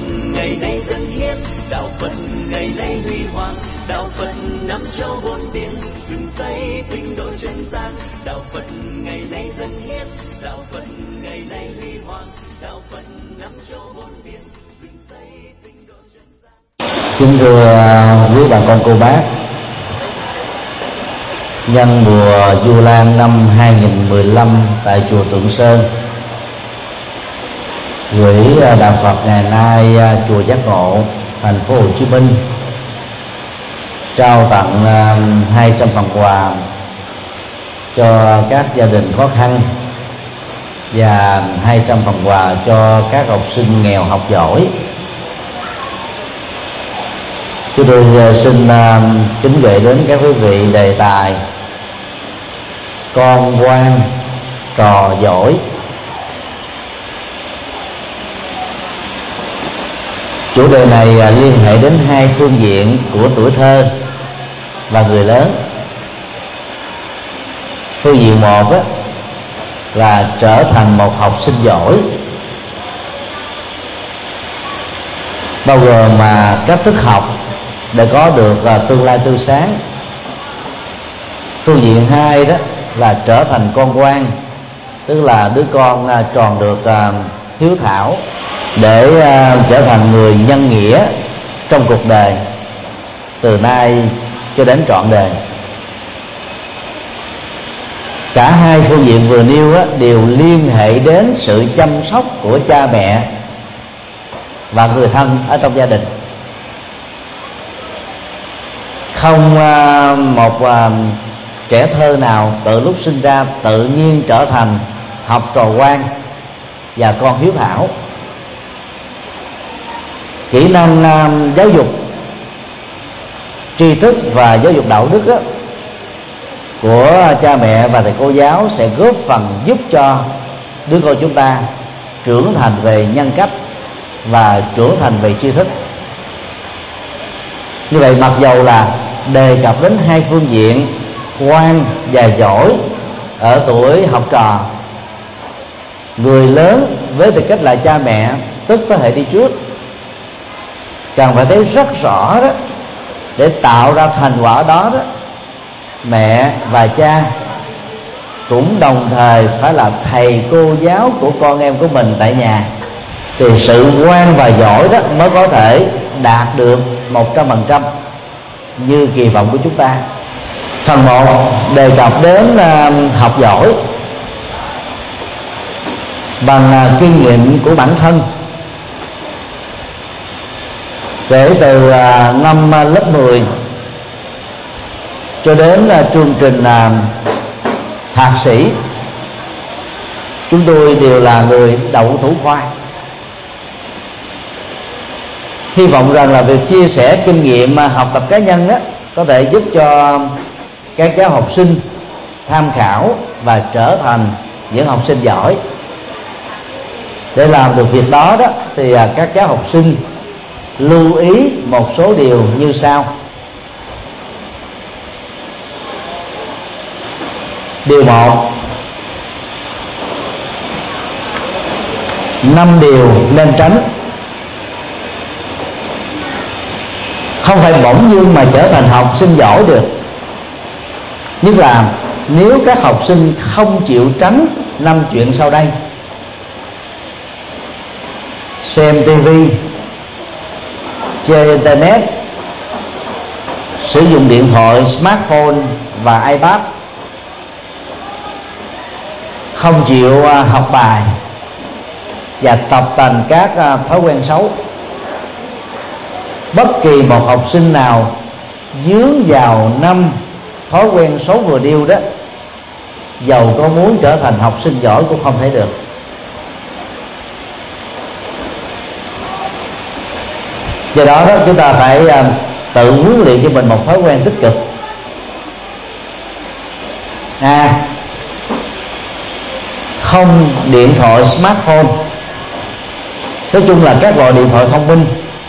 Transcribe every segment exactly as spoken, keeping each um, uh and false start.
ngày nay dân hiến, đạo Phật ngày nay huy hoàng, đạo Phật năm châu bốn biển, rừng xây tinh độ chân gian, đạo Phật ngày nay dân hiến, đạo Phật ngày nay huy hoàng, đạo Phật năm châu bốn biển, rừng xây tinh độ chân gian. Kính thưa quý bà con cô bác, nhân mùa Vu Lan năm hai nghìn mười lăm tại chùa Tượng Sơn, Quỹ Đạo Phật ngày nay chùa Giác Ngộ, thành phố Hồ Chí Minh trao tặng hai trăm phần quà cho các gia đình khó khăn và hai trăm phần quà cho các học sinh nghèo học giỏi. Chúng tôi xin kính gửi đến các quý vị đề tài con ngoan trò giỏi. Chủ đề này liên hệ đến hai phương diện của tuổi thơ và người lớn. Phương diện một đó là trở thành một học sinh giỏi, bao gồm mà cách thức học để có được tương lai tươi sáng. Phương diện hai đó là trở thành con ngoan, tức là đứa con tròn được hiếu thảo để trở thành người nhân nghĩa trong cuộc đời từ nay cho đến trọn đời. Cả hai phương diện vừa nêu á, đều liên hệ đến sự chăm sóc của cha mẹ và người thân ở trong gia đình. Không một trẻ thơ nào từ lúc sinh ra tự nhiên trở thành học trò ngoan và con hiếu thảo. Kỹ năng giáo dục, tri thức và giáo dục đạo đức á, của cha mẹ và thầy cô giáo sẽ góp phần giúp cho đứa con chúng ta trưởng thành về nhân cách và trưởng thành về tri thức. Như vậy, mặc dầu là đề cập đến hai phương diện ngoan và giỏi ở tuổi học trò, người lớn với tư cách là cha mẹ, tức thế hệ đi trước, cần phải thấy rất rõ đó, để tạo ra thành quả đó đó, mẹ và cha cũng đồng thời phải là thầy cô giáo của con em của mình tại nhà, thì sự ngoan và giỏi đó mới có thể đạt được một trăm phần trăm như kỳ vọng của chúng ta. Phần một đề cập đến uh, học giỏi bằng uh, kinh nghiệm của bản thân. Kể từ uh, năm uh, lớp mười cho đến uh, chương trình uh, thạc sĩ, chúng tôi đều là người đậu thủ khoa. Hy vọng rằng là việc chia sẻ kinh nghiệm uh, học tập cá nhân đó có thể giúp cho các cháu học sinh tham khảo và trở thành những học sinh giỏi. Để làm được việc đó đó thì các cháu học sinh lưu ý một số điều như sau. Điều một, năm điều nên tránh. Không phải bỗng dưng mà trở thành học sinh giỏi được. Nhất là nếu các học sinh không chịu tránh năm chuyện sau đây: xem tivi, chơi internet, sử dụng điện thoại smartphone và iPad, không chịu học bài và tập tành các thói quen xấu. Bất kỳ một học sinh nào dướng vào năm thói quen xấu vừa nêu đó, dầu có muốn trở thành học sinh giỏi cũng không thể được. Do đó, đó chúng ta phải uh, tự huấn luyện cho mình một thói quen tích cực. À, không điện thoại smartphone, nói chung là các loại điện thoại thông minh.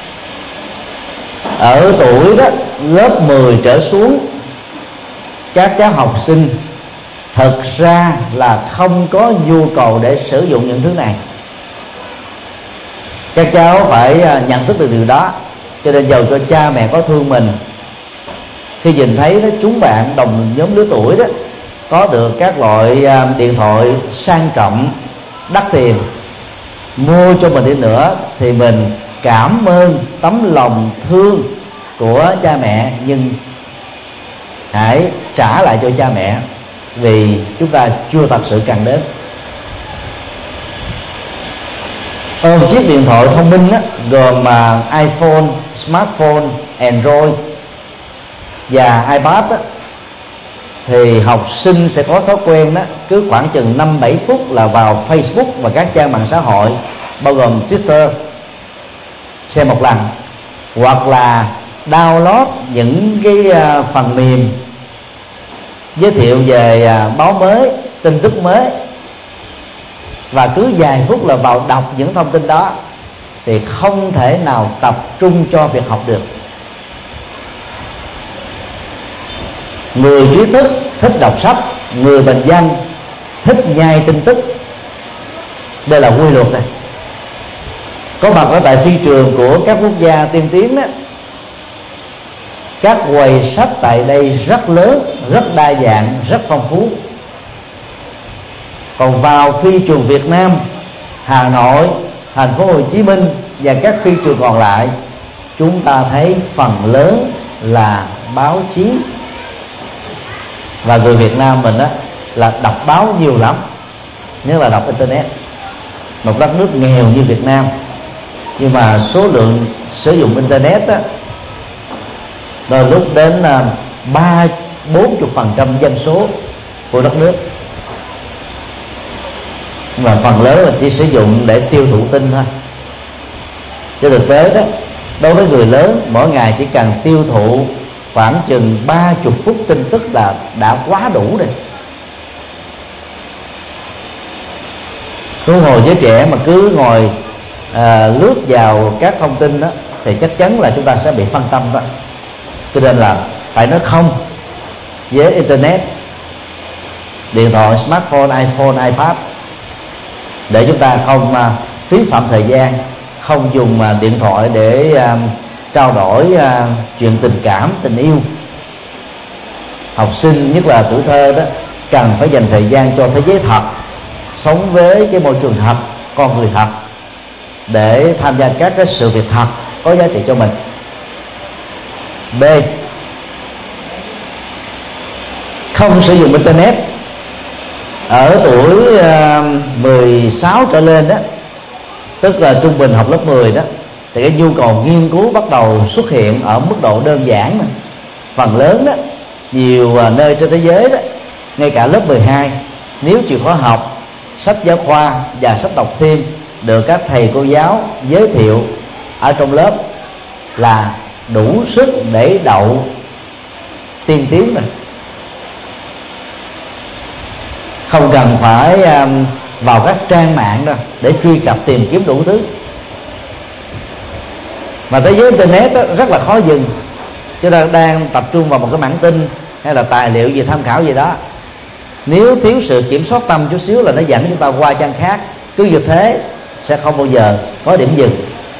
Ở tuổi đó lớp mười trở xuống, các cháu học sinh thực ra là không có nhu cầu để sử dụng những thứ này. Các cháu phải nhận thức được điều đó, cho nên dầu cho cha mẹ có thương mình, khi nhìn thấy đó, chúng bạn đồng nhóm lứa tuổi đó có được các loại điện thoại sang trọng đắt tiền, mua cho mình đi nữa, thì mình cảm ơn tấm lòng thương của cha mẹ, nhưng hãy trả lại cho cha mẹ, vì chúng ta chưa thật sự cần đến. Ôm chiếc điện thoại thông minh á, gồm mà iPhone, smartphone, Android và iPad á, thì học sinh sẽ có thói quen đó, cứ khoảng chừng năm bảy phút là vào Facebook và các trang mạng xã hội bao gồm Twitter xem một lần, hoặc là download những cái phần mềm giới thiệu về báo mới, tin tức mới, và cứ vài phút là vào đọc những thông tin đó, thì không thể nào tập trung cho việc học được. Người trí thức thích đọc sách, người bình dân thích nhai tin tức. Đây là quy luật này. Có mặt ở tại phi trường của các quốc gia tiên tiến đó, các quầy sách tại đây rất lớn, rất đa dạng, rất phong phú. Còn vào phi trường Việt Nam, Hà Nội, thành phố Hồ Chí Minh và các phi trường còn lại, chúng ta thấy phần lớn là báo chí. Và người Việt Nam mình á là đọc báo nhiều lắm, nhất là đọc internet. Một đất nước nghèo như Việt Nam, nhưng mà số lượng sử dụng internet á, đôi lúc đến ba bốn chục phần trăm dân số của đất nước, mà phần lớn là chỉ sử dụng để tiêu thụ tin thôi. Trên thực tế đó, đối với người lớn, mỗi ngày chỉ cần tiêu thụ khoảng chừng ba chục phút tin tức là đã quá đủ rồi. Huống hồ với trẻ mà cứ ngồi à, lướt vào các thông tin đó, thì chắc chắn là chúng ta sẽ bị phân tâm đó. Cho nên là phải nói không với internet, điện thoại, smartphone, iPhone, iPad, để chúng ta không à, phí phạm thời gian, không dùng à, điện thoại để à, trao đổi à, chuyện tình cảm, tình yêu. Học sinh, nhất là tuổi thơ đó, cần phải dành thời gian cho thế giới thật, sống với cái môi trường thật, con người thật, để tham gia các cái sự việc thật có giá trị cho mình. B. Không sử dụng internet. Ở tuổi uh, mười sáu trở lên đó, tức là trung bình học lớp mười đó, thì cái nhu cầu nghiên cứu bắt đầu xuất hiện ở mức độ đơn giản này. Phần lớn đó, nhiều uh, nơi trên thế giới đó, ngay cả lớp mười hai, nếu chịu khó học sách giáo khoa và sách đọc thêm được các thầy cô giáo giới thiệu ở trong lớp là đủ sức để đậu tiên tiến rồi. Không cần phải um, vào các trang mạng đâu để truy cập tìm kiếm đủ thứ. Mà thế giới internet đó, rất là khó dừng. Chúng ta đang tập trung vào một cái bản tin hay là tài liệu gì, tham khảo gì đó, nếu thiếu sự kiểm soát tâm chút xíu là nó dẫn chúng ta qua trang khác. Cứ như thế sẽ không bao giờ có điểm dừng.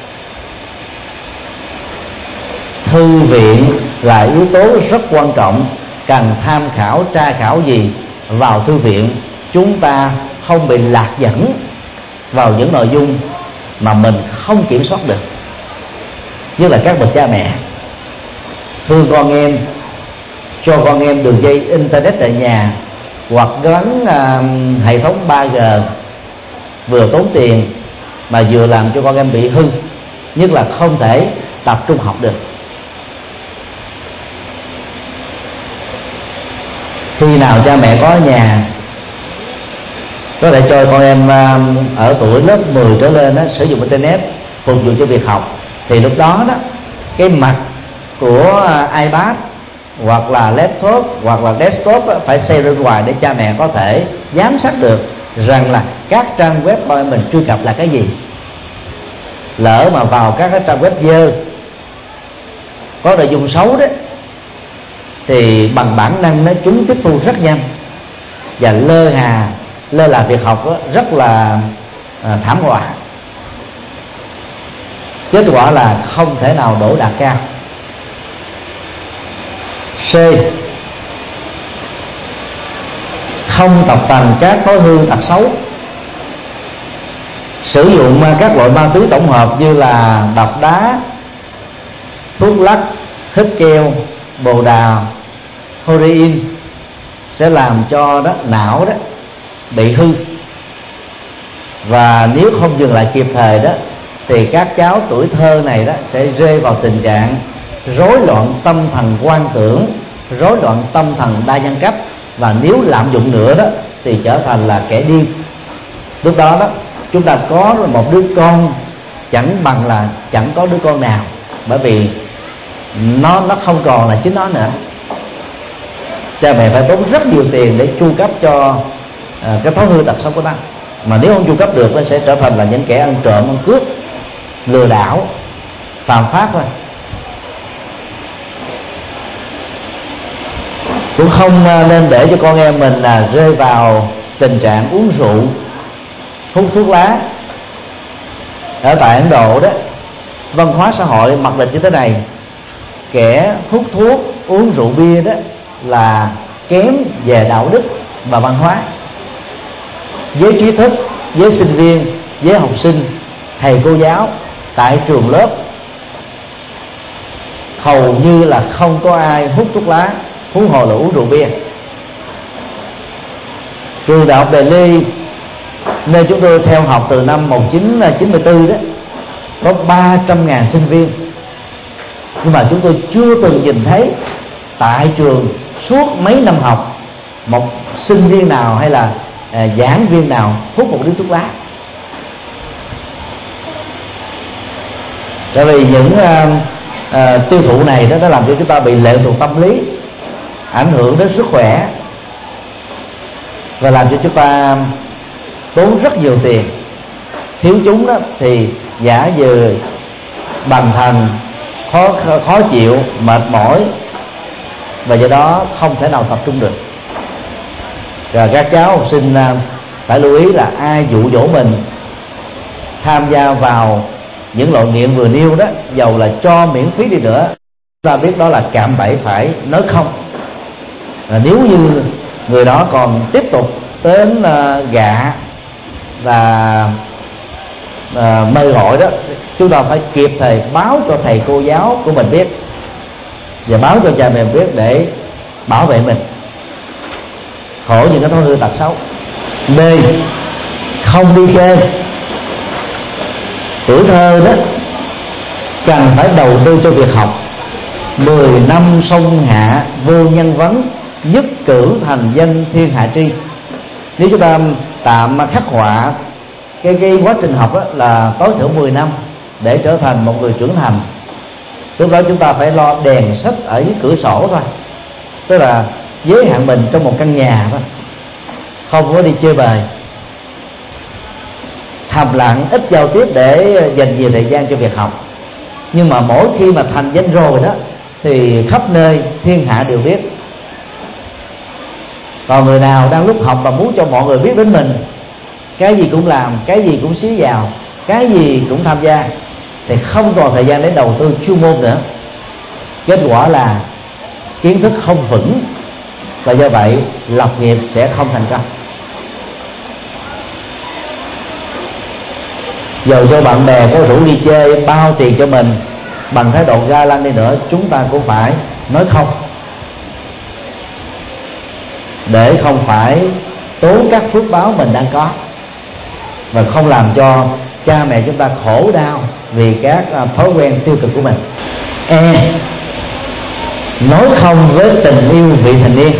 Thư viện là yếu tố rất quan trọng. Cần tham khảo, tra khảo gì vào thư viện, chúng ta không bị lạc dẫn vào những nội dung mà mình không kiểm soát được. Nhất là các bậc cha mẹ thương con em, cho con em đường dây internet tại nhà, hoặc gắn uh, hệ thống ba G, vừa tốn tiền mà vừa làm cho con em bị hư, nhất là không thể tập trung học được. Khi nào cha mẹ có ở nhà có thể cho con em uh, ở tuổi lớp mười trở lên đó, sử dụng internet phục vụ cho việc học, thì lúc đó đó cái mặt của uh, iPad hoặc là laptop hoặc là desktop đó, phải xây bên ngoài để cha mẹ có thể giám sát được rằng là các trang web con em mình truy cập là cái gì. Lỡ mà vào các cái trang web dơ, có nội dung xấu đó, thì bằng bản năng nó chúng tiếp thu rất nhanh, và lơ hà lơ là việc học đó, rất là à, thảm họa. Kết quả là không thể nào đỗ đạt cao. C. Không tập tành các thói hư tật xấu. Sử dụng các loại ma túy tổng hợp như là độc đá, thuốc lắc, hít keo, bồ đào, heroin sẽ làm cho đó não đó bị hư, và nếu không dừng lại kịp thời đó thì các cháu tuổi thơ này đó sẽ rơi vào tình trạng rối loạn tâm thần quan tưởng, rối loạn tâm thần đa nhân cách, và nếu lạm dụng nữa đó thì trở thành là kẻ điên. Lúc đó đó chúng ta có một đứa con chẳng bằng là chẳng có đứa con nào, bởi vì nó nó không còn là chính nó nữa. Cha mẹ phải tốn rất nhiều tiền để chu cấp cho à, cái thói hư tật xấu của nó, mà nếu không chu cấp được nó sẽ trở thành là những kẻ ăn trộm, ăn cướp, lừa đảo, phạm pháp thôi. Cũng không nên để cho con em mình là rơi vào tình trạng uống rượu, hút thuốc lá. Ở tại Ấn Độ đó, văn hóa xã hội mặc định như thế này: kẻ hút thuốc, uống rượu bia đó là kém về đạo đức và văn hóa. Với trí thức, với sinh viên, với học sinh, thầy cô giáo tại trường lớp hầu như là không có ai hút thuốc lá, huống hồ là uống rượu bia. Trường đại học Delhi nơi chúng tôi theo học từ năm một nghìn chín trăm chín mươi tư đó có ba trăm ngàn sinh viên, nhưng mà chúng tôi chưa từng nhìn thấy tại trường suốt mấy năm học một sinh viên nào hay là à, giảng viên nào hút một điếu thuốc lá. Tại vì những à, à, tiêu thụ này đó nó làm cho chúng ta bị lệ thuộc tâm lý, ảnh hưởng đến sức khỏe, và làm cho chúng ta tốn rất nhiều tiền. Thiếu chúng đó thì giả dừ bằng thành khó khó chịu, mệt mỏi, và do đó không thể nào tập trung được. Rồi các cháu học sinh phải lưu ý là ai dụ dỗ mình tham gia vào những loại nghiện vừa nêu đó, dầu là cho miễn phí đi nữa, chúng ta biết đó là cạm bẫy phải nói không. À, nếu như người đó còn tiếp tục đến uh, gạ và uh, mời gọi đó, chúng ta phải kịp thời báo cho thầy cô giáo của mình biết và báo cho cha mẹ biết để bảo vệ mình khỏi những cái thói hư tật xấu. B. Không đi chơi. Tuổi thơ đó cần phải đầu tư cho việc học. Mười năm sông hạ vô nhân vấn, nhất cử thành danh thiên hạ tri. Nếu chúng ta tạm khắc họa cái cái quá trình học đó là tối thiểu mười năm để trở thành một người trưởng thành, lúc đó chúng ta phải lo đèn sách ở dưới cửa sổ thôi, tức là giới hạn mình trong một căn nhà thôi, không có đi chơi bời, thầm lặng, ít giao tiếp để dành nhiều thời gian cho việc học. Nhưng mà mỗi khi mà thành danh rồi đó thì khắp nơi thiên hạ đều biết. Còn người nào đang lúc học mà muốn cho mọi người biết đến mình, cái gì cũng làm, cái gì cũng xí vào, cái gì cũng tham gia, thì không còn thời gian để đầu tư chuyên môn nữa. Kết quả là kiến thức không vững, và do vậy lập nghiệp sẽ không thành công. Dầu cho bạn bè có rủ đi chơi, bao tiền cho mình bằng thái độ ga lăng đi nữa, chúng ta cũng phải nói không, để không phải tốn các phước báo mình đang có, và không làm cho cha mẹ chúng ta khổ đau vì các thói quen tiêu cực của mình. E. Nói không với tình yêu vị thành niên.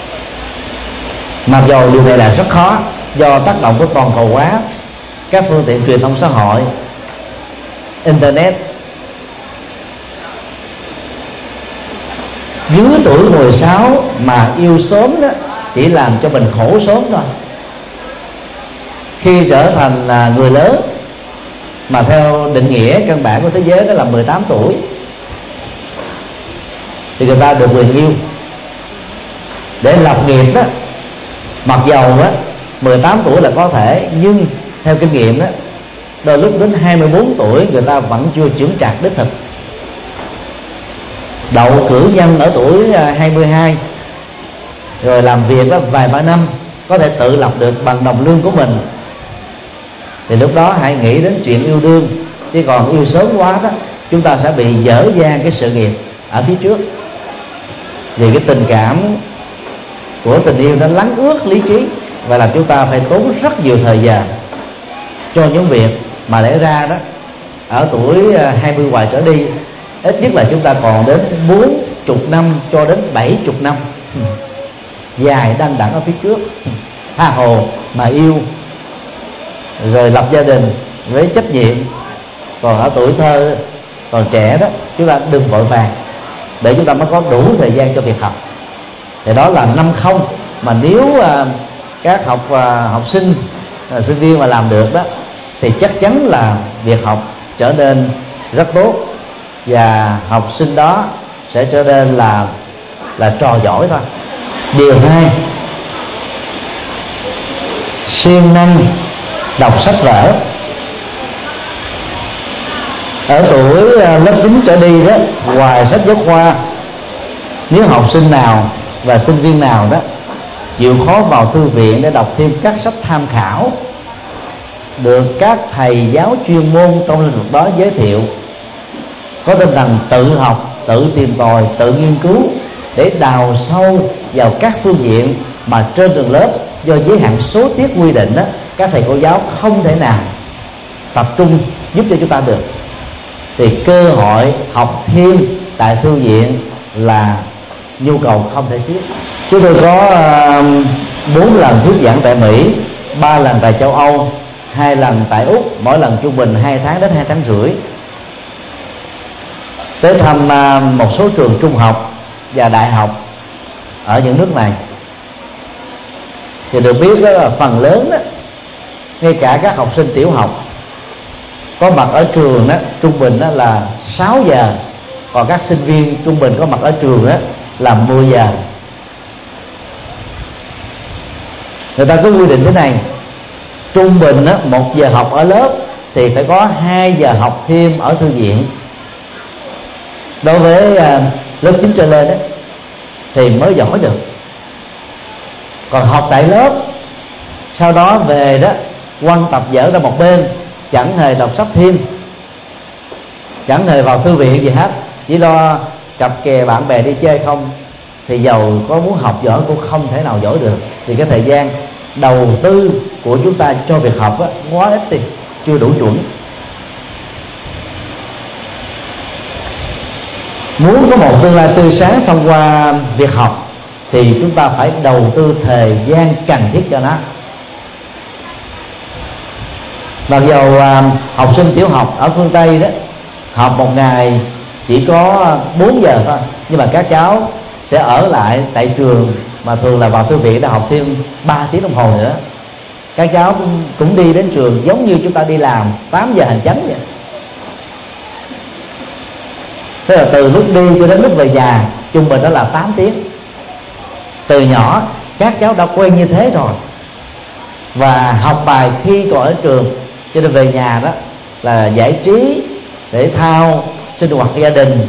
Mặc dù điều này là rất khó do tác động của toàn cầu hóa, các phương tiện truyền thông xã hội, internet. Dưới tuổi mười sáu mà yêu sớm đó chỉ làm cho mình khổ sớm thôi. Khi trở thành người lớn mà theo định nghĩa căn bản của thế giới đó là mười tám tuổi thì người ta được quyền yêu. Để lập nghiệp đó, mặc dầu đó mười tám tuổi là có thể, nhưng theo kinh nghiệm đó đôi lúc đến hai mươi bốn tuổi người ta vẫn chưa trưởng chạc đích thực. Đậu cử nhân ở tuổi hai mươi hai, rồi làm việc đó vài ba năm có thể tự lập được bằng đồng lương của mình, thì lúc đó hãy nghĩ đến chuyện yêu đương. Chứ còn yêu sớm quá đó, chúng ta sẽ bị dở dang cái sự nghiệp ở phía trước, vì cái tình cảm của tình yêu nó lắng ướt lý trí và làm chúng ta phải tốn rất nhiều thời gian cho những việc mà lẽ ra đó ở tuổi hai mươi hoài trở đi, ít nhất là chúng ta còn đến bốn chục năm cho đến bảy chục năm dài đăng đẳng ở phía trước, tha hồ mà yêu rồi lập gia đình với trách nhiệm. Còn ở tuổi thơ còn trẻ đó, chúng ta đừng vội vàng, để chúng ta mới có đủ thời gian cho việc học. Thì đó là năm không mà nếu à, các học à, học sinh à, sinh viên mà làm được đó, thì chắc chắn là việc học trở nên rất tốt, và học sinh đó sẽ trở nên là là trò giỏi thôi. Điều hai, siêng năng đọc sách vở. Ở tuổi lớp chín trở đi đó, ngoài sách giáo khoa, nếu học sinh nào và sinh viên nào đó chịu khó vào thư viện để đọc thêm các sách tham khảo được các thầy giáo chuyên môn trong lĩnh vực đó giới thiệu, có tinh thần tự học, tự tìm tòi, tự nghiên cứu để đào sâu vào các phương diện mà trên trường lớp do giới hạn số tiết quy định đó, các thầy cô giáo không thể nào tập trung giúp cho chúng ta được, thì cơ hội học thêm tại thư viện là nhu cầu không thể thiếu. Chúng tôi có bốn uh, lần thuyết giảng tại Mỹ, ba lần tại châu Âu, hai lần tại Úc, mỗi lần trung bình hai tháng đến hai tháng rưỡi, tới thăm uh, một số trường trung học và đại học ở những nước này. Thì được biết đó là phần lớn đó, ngay cả các học sinh tiểu học có mặt ở trường đó trung bình đó là sáu giờ, còn các sinh viên trung bình có mặt ở trường đó là mười giờ. Người ta có quy định thế này: trung bình đó, một giờ học ở lớp thì phải có hai giờ học thêm ở thư viện. Đối với uh, lớp chín trở lên đó thì mới giỏi được. Còn học tại lớp, sau đó về đó quăng tập vở ra một bên, chẳng hề đọc sách thêm, chẳng hề vào thư viện gì hết, chỉ lo cặp kè bạn bè đi chơi không, thì giàu có muốn học giỏi cũng không thể nào giỏi được. Vì cái thời gian đầu tư của chúng ta cho việc học á, quá ít đi, chưa đủ chuẩn. Muốn có một tương lai tươi sáng thông qua việc học thì chúng ta phải đầu tư thời gian cần thiết cho nó. Mặc dù à, học sinh tiểu học ở phương Tây đó học một ngày chỉ có bốn giờ thôi, nhưng mà các cháu sẽ ở lại tại trường, mà thường là vào thư viện để học thêm ba tiếng đồng hồ nữa. Các cháu cũng, cũng đi đến trường giống như chúng ta đi làm tám giờ hành chánh vậy. Thế là từ lúc đi cho đến lúc về nhà trung bình đó là tám tiếng. Từ nhỏ các cháu đã quen như thế rồi, và học bài khi còn ở trường, cho nên về nhà đó là giải trí, thể thao, sinh hoạt gia đình.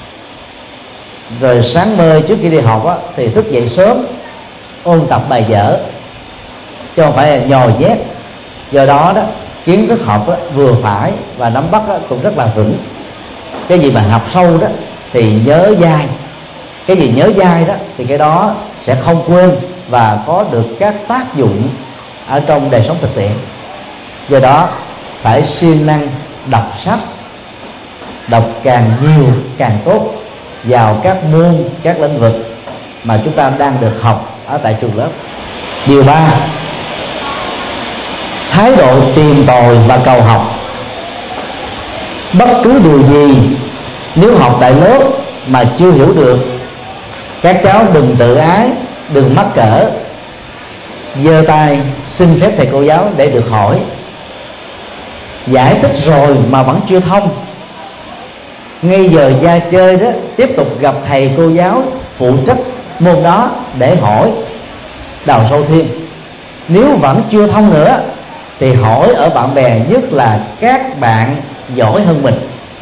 Rồi sáng mơ trước khi đi học á, thì thức dậy sớm ôn tập bài vở, chứ không phải là nhồi nhét. Do đó đó kiến thức học đó, vừa phải và nắm bắt đó, cũng rất là vững. Cái gì mà học sâu đó thì nhớ dai, cái gì nhớ dai đó thì cái đó sẽ không quên và có được các tác dụng ở trong đời sống thực tiễn. Do đó phải siêng năng đọc sách, đọc càng nhiều càng tốt vào các môn, các lĩnh vực mà chúng ta đang được học ở tại trường lớp. Điều ba, thái độ tìm tòi và cầu học. Bất cứ điều gì nếu học tại lớp mà chưa hiểu được, các cháu đừng tự ái, đừng mắc cỡ, giơ tay xin phép thầy cô giáo để được hỏi. Giải thích rồi mà vẫn chưa thông, ngay giờ ra chơi đó tiếp tục gặp thầy cô giáo phụ trách môn đó để hỏi, đào sâu thêm. Nếu vẫn chưa thông nữa thì hỏi ở bạn bè, nhất là các bạn giỏi hơn mình.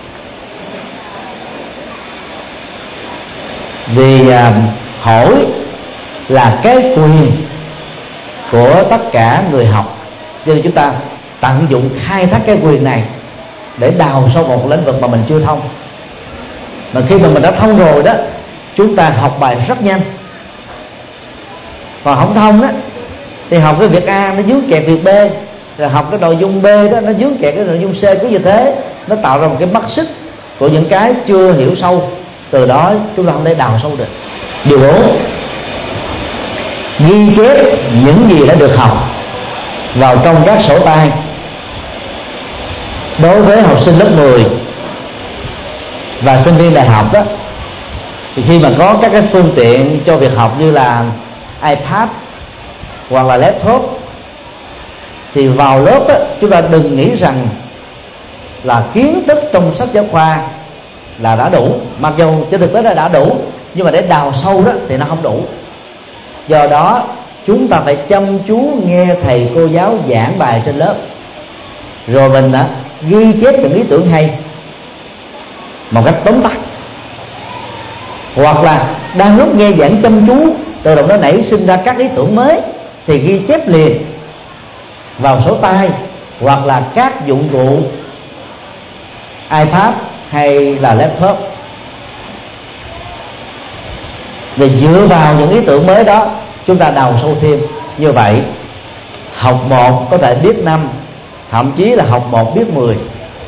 Vì à, hỏi là cái quyền của tất cả người học, cho nên chúng ta tận dụng khai thác cái quyền này để đào sâu một lĩnh vực mà mình chưa thông. Mà khi mà mình đã thông rồi đó, chúng ta học bài rất nhanh. Còn không thông đó thì học cái việc A nó dướng kẹt việc B, rồi học cái nội dung B đó nó dướng kẹt cái nội dung C, cứ như thế nó tạo ra một cái mắt xích của những cái chưa hiểu sâu. Từ đó chúng ta không thể đào sâu được. Điều bốn, ghi chép những gì đã được học vào trong các sổ tay. Đối với học sinh lớp mười và sinh viên đại học đó, thì khi mà có các cái phương tiện cho việc học như là iPad hoặc là laptop, thì vào lớp đó, chúng ta đừng nghĩ rằng là kiến thức trong sách giáo khoa là đã đủ, mặc dù trên thực tế là đã đủ, nhưng mà để đào sâu đó thì nó không đủ. Do đó chúng ta phải chăm chú nghe thầy cô giáo giảng bài trên lớp, rồi mình đã ghi chép những ý tưởng hay một cách tóm tắt, hoặc là đang lúc nghe giảng chăm chú, tự động nó nảy sinh ra các ý tưởng mới thì ghi chép liền vào sổ tay hoặc là các dụng cụ iPad hay là laptop. Để dựa vào những ý tưởng mới đó, chúng ta đào sâu thêm. Như vậy học một có thể biết năm, thậm chí là học một biết mười.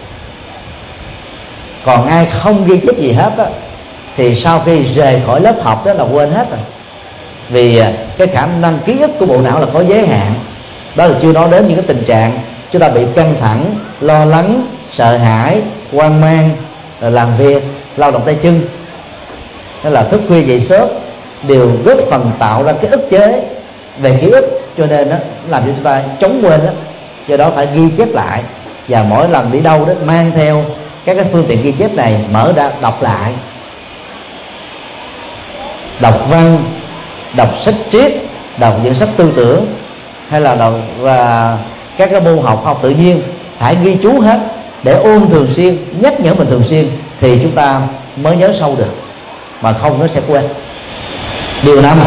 Còn ai không ghi chép gì hết đó, thì sau khi rời khỏi lớp học đó là quên hết rồi. Vì cái khả năng ký ức của bộ não là có giới hạn. Đó là chưa nói đến những cái tình trạng chúng ta bị căng thẳng, lo lắng, sợ hãi, hoang mang, làm việc, lao động tay chân, hay là thức khuya dậy sớm, đều góp phần tạo ra cái ức chế về ký ức, cho nên đó làm cho chúng ta chống quên đó. Do đó phải ghi chép lại, và mỗi lần đi đâu đó mang theo các cái phương tiện ghi chép này, mở ra đọc lại, đọc văn, đọc sách triết, đọc những sách tư tưởng, hay là đọc và các cái môn học học tự nhiên, hãy ghi chú hết để ôn thường xuyên, nhắc nhở mình thường xuyên, thì chúng ta mới nhớ sâu được, mà không nó sẽ quên. Điều năm,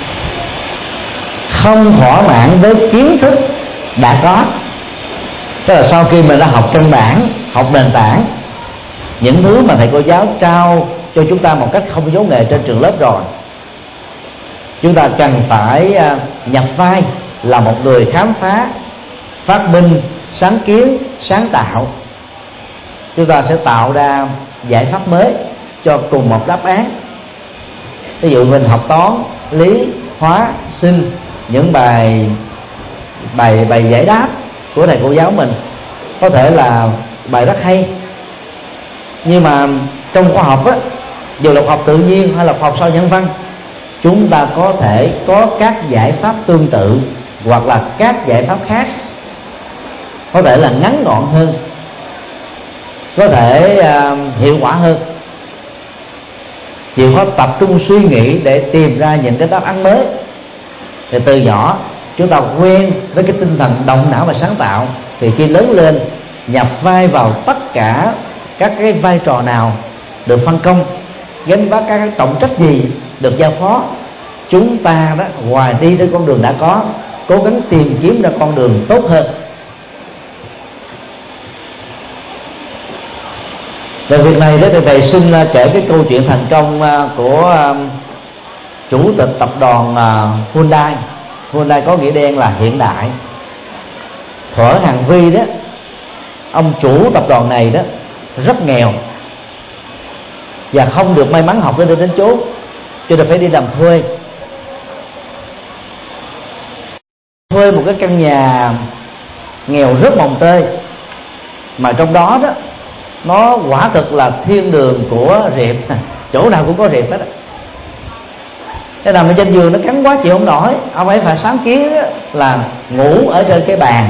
không thỏa mãn với kiến thức đã có. Tức là sau khi mình đã học căn bản, học nền tảng, những thứ mà thầy cô giáo trao cho chúng ta một cách không giấu nghề trên trường lớp rồi, chúng ta cần phải nhập vai là một người khám phá, phát minh, sáng kiến, sáng tạo. Chúng ta sẽ tạo ra giải pháp mới cho cùng một đáp án. Ví dụ mình học toán, lý, hóa, sinh, những bài bài bài giải đáp của thầy cô giáo mình có thể là bài rất hay, nhưng mà trong khoa học á, dù là học tự nhiên hay là học sau nhân văn, chúng ta có thể có các giải pháp tương tự hoặc là các giải pháp khác, có thể là ngắn gọn hơn, có thể uh, hiệu quả hơn. Chịu khó tập trung suy nghĩ để tìm ra những cái đáp án mới. Thì từ nhỏ chúng ta quen với cái tinh thần động não và sáng tạo, thì khi lớn lên nhập vai vào tất cả các cái vai trò nào được phân công, gánh vác các cái trọng trách gì được giao phó, chúng ta đó ngoài đi trên con đường đã có, cố gắng tìm kiếm ra con đường tốt hơn. Về việc này đó, thì thầy xin kể cái câu chuyện thành công của chủ tịch tập đoàn Hyundai. Hyundai có nghĩa đen là hiện đại. Thuở Hàn Vi đó, ông chủ tập đoàn này đó rất nghèo và không được may mắn học lên đến chốn, cho nên phải đi làm thuê. Thuê một cái căn nhà nghèo rất mồng tơi, mà trong đó đó nó quả thực là thiên đường của rệp, chỗ nào cũng có rệp hết. Cái nằm ở trên giường nó cắn quá chịu không nổi, ông ấy phải sáng kiến là ngủ ở trên cái bàn.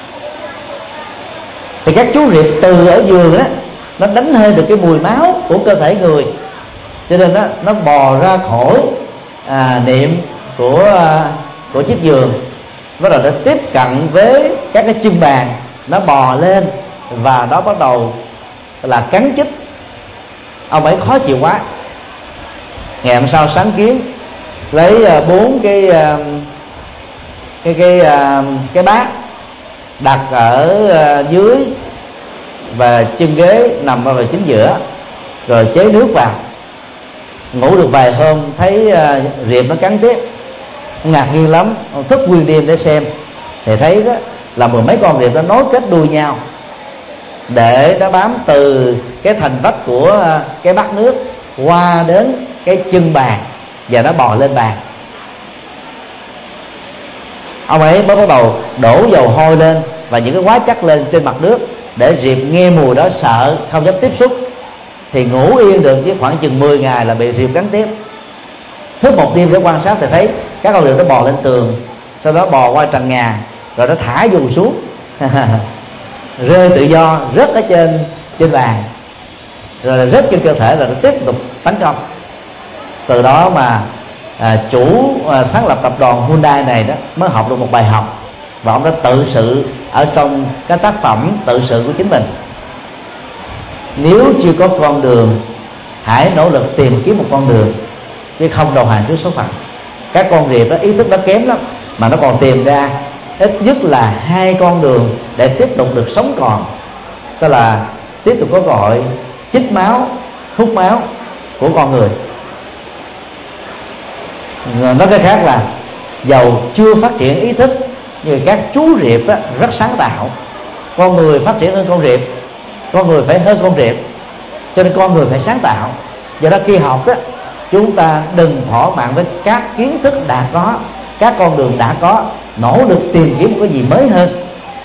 Thì các chú rệp từ ở giường đó nó đánh hơi được cái mùi máu của cơ thể người, cho nên đó, nó bò ra khỏi à, niệm của à, của chiếc giường, bắt đầu nó tiếp cận với các cái chân bàn, nó bò lên và nó bắt đầu là cắn chích. Ông ấy khó chịu quá, ngày hôm sau sáng kiến lấy bốn cái cái cái cái bát đặt ở dưới và chân ghế nằm vào chính giữa, rồi chế nước vào. Ngủ được vài hôm thấy riệp nó cắn tiếp, ngạc nhiên lắm, thức nguyên đêm để xem thì thấy đó là mười mấy con riệp nó nối kết đuôi nhau để nó bám từ cái thành vách của cái bát nước qua đến cái chân bàn và nó bò lên bàn. Ông ấy mới bắt đầu đổ dầu hôi lên và những cái hóa chất lên trên mặt nước để riệp nghe mùi đó sợ không dám tiếp xúc, thì ngủ yên được với khoảng chừng mười ngày là bị riệp cắn tiếp. Thức một đêm để quan sát thì thấy các con riệp nó bò lên tường, sau đó bò qua trần nhà, rồi nó thả dù xuống rơi tự do, rớt ở trên trên bàn, rồi rớt trên cơ thể, rồi nó tiếp tục tấn công. Từ đó mà à, chủ à, sáng lập tập đoàn Hyundai này đó mới học được một bài học, và ông đã tự sự ở trong cái tác phẩm tự sự của chính mình. Nếu chưa có con đường, hãy nỗ lực tìm kiếm một con đường, chứ không đầu hàng trước số phận. Các con riệp đó ý thức nó kém lắm, mà nó còn tìm ra ít nhất là hai con đường để tiếp tục được sống còn, tức là tiếp tục có gọi chích máu, hút máu của con người. Nói cái khác là dầu chưa phát triển ý thức, như các chú riệp đó, rất sáng tạo. Con người phát triển hơn con riệp, con người phải hơn con riệp, cho nên con người phải sáng tạo. Do đó khi học đó, chúng ta đừng thỏa mãn với các kiến thức đã có, các con đường đã có, nỗ lực tìm kiếm một cái gì mới hơn.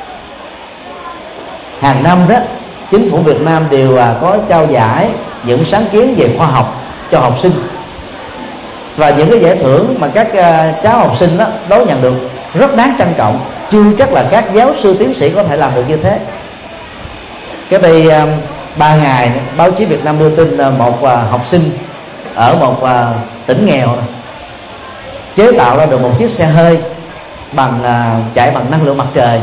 Hàng năm đó, chính phủ Việt Nam đều có trao giải những sáng kiến về khoa học cho học sinh, và những cái giải thưởng mà các cháu học sinh đó đón nhận được rất đáng trân trọng. Chưa chắc là các giáo sư tiến sĩ có thể làm được như thế. Cái đây ba ngày báo chí Việt Nam đưa tin một học sinh ở một tỉnh nghèo chế tạo ra được một chiếc xe hơi bằng chạy bằng năng lượng mặt trời,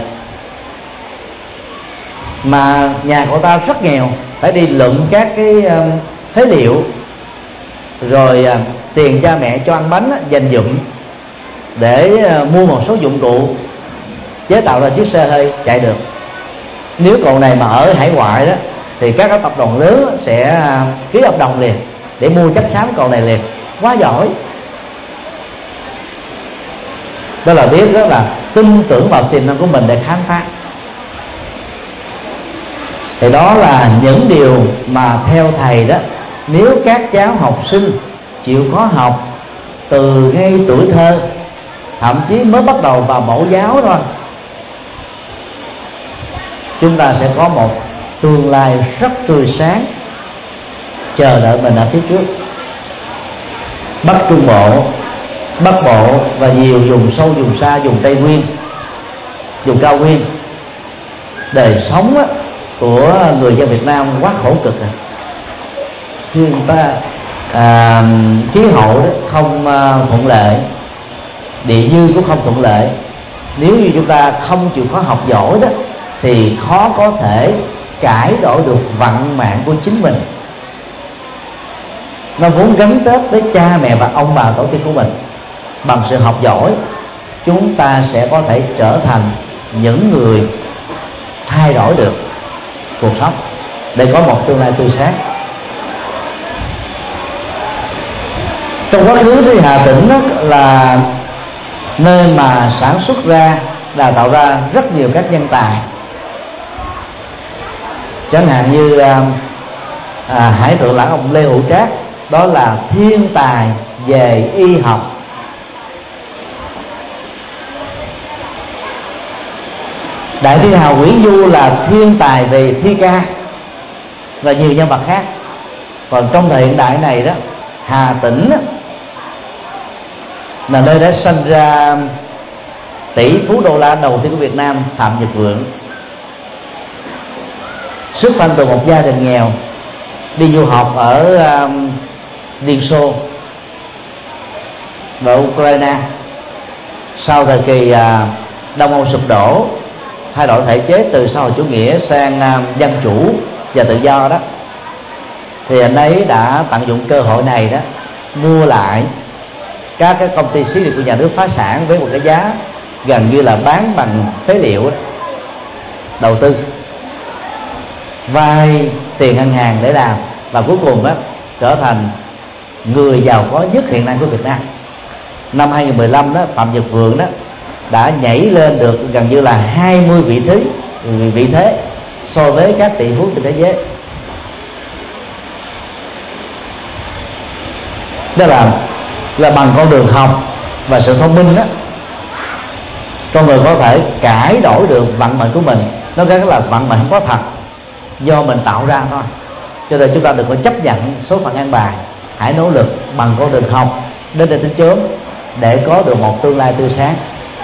mà nhà của ta rất nghèo, phải đi lượm các cái phế liệu, rồi tiền cha mẹ cho ăn bánh dành dụm để mua một số dụng cụ chế tạo ra chiếc xe hơi chạy được. Nếu cậu này mà ở hải ngoại đó thì các cái tập đoàn lớn sẽ ký hợp đồng liền để mua chất xám cậu này liền. Quá giỏi. Đó là biết đó là tin tưởng vào tiềm năng của mình để khám phá. Thì đó là những điều mà theo thầy đó, nếu các cháu học sinh chịu khó học từ ngay tuổi thơ, thậm chí mới bắt đầu vào mẫu giáo thôi, chúng ta sẽ có một tương lai rất tươi sáng chờ đợi mình ở phía trước. Bắc Trung Bộ, Bắc Bộ và nhiều vùng sâu vùng xa, vùng Tây Nguyên, vùng cao nguyên, đời sống á, của người dân Việt Nam quá khổ cực rồi. Khi người ta à, khí hậu đó không à, thuận lợi, địa dư cũng không thuận lợi. Nếu như chúng ta không chịu khó học giỏi đó thì khó có thể cải đổi được vận mạng của chính mình. Nó vốn gắn kết với cha mẹ và ông bà tổ tiên của mình. Bằng sự học giỏi, chúng ta sẽ có thể trở thành những người thay đổi được cuộc sống để có một tương lai tươi sáng. Trong quá khứ thì Hà Tĩnh đó là nơi mà sản xuất ra, đào tạo ra rất nhiều các nhân tài. Chẳng hạn như à, à, Hải Thượng Lãng ông Lê Hữu Trác, đó là thiên tài về y học. Đại Thiên Hào Nguyễn Du là thiên tài về thi ca, và nhiều nhân vật khác. Còn trong thời hiện đại này đó, Hà Tĩnh đó, là nơi đã sinh ra tỷ phú đô la đầu tiên của Việt Nam, Phạm Nhật Vượng. Xuất thân từ một gia đình nghèo, đi du học ở um, Liên Xô và Ukraine. Sau thời kỳ uh, Đông Âu sụp đổ, thay đổi thể chế từ xã hội chủ nghĩa sang uh, dân chủ và tự do đó, thì anh ấy đã tận dụng cơ hội này đó, mua lại các cái công ty xí nghiệp của nhà nước phá sản với một cái giá gần như là bán bằng phế liệu đó. Đầu tư vay tiền ngân hàng để làm, và cuối cùng đó trở thành người giàu có nhất hiện nay của Việt Nam. Năm hai nghìn mười lăm đó, Phạm Nhật Vượng đó đã nhảy lên được gần như là hai mươi vị thế vị thế so với các tỷ phú trên thế giới. Đó là là bằng con đường học và sự thông minh đó, con người có thể cải đổi được vận mệnh của mình. Nó cái là vận mệnh không có thật, do mình tạo ra thôi. Cho nên chúng ta đừng có chấp nhận số phận an bài, hãy nỗ lực bằng con đường học đến đây đến chốn để có được một tương lai tươi sáng.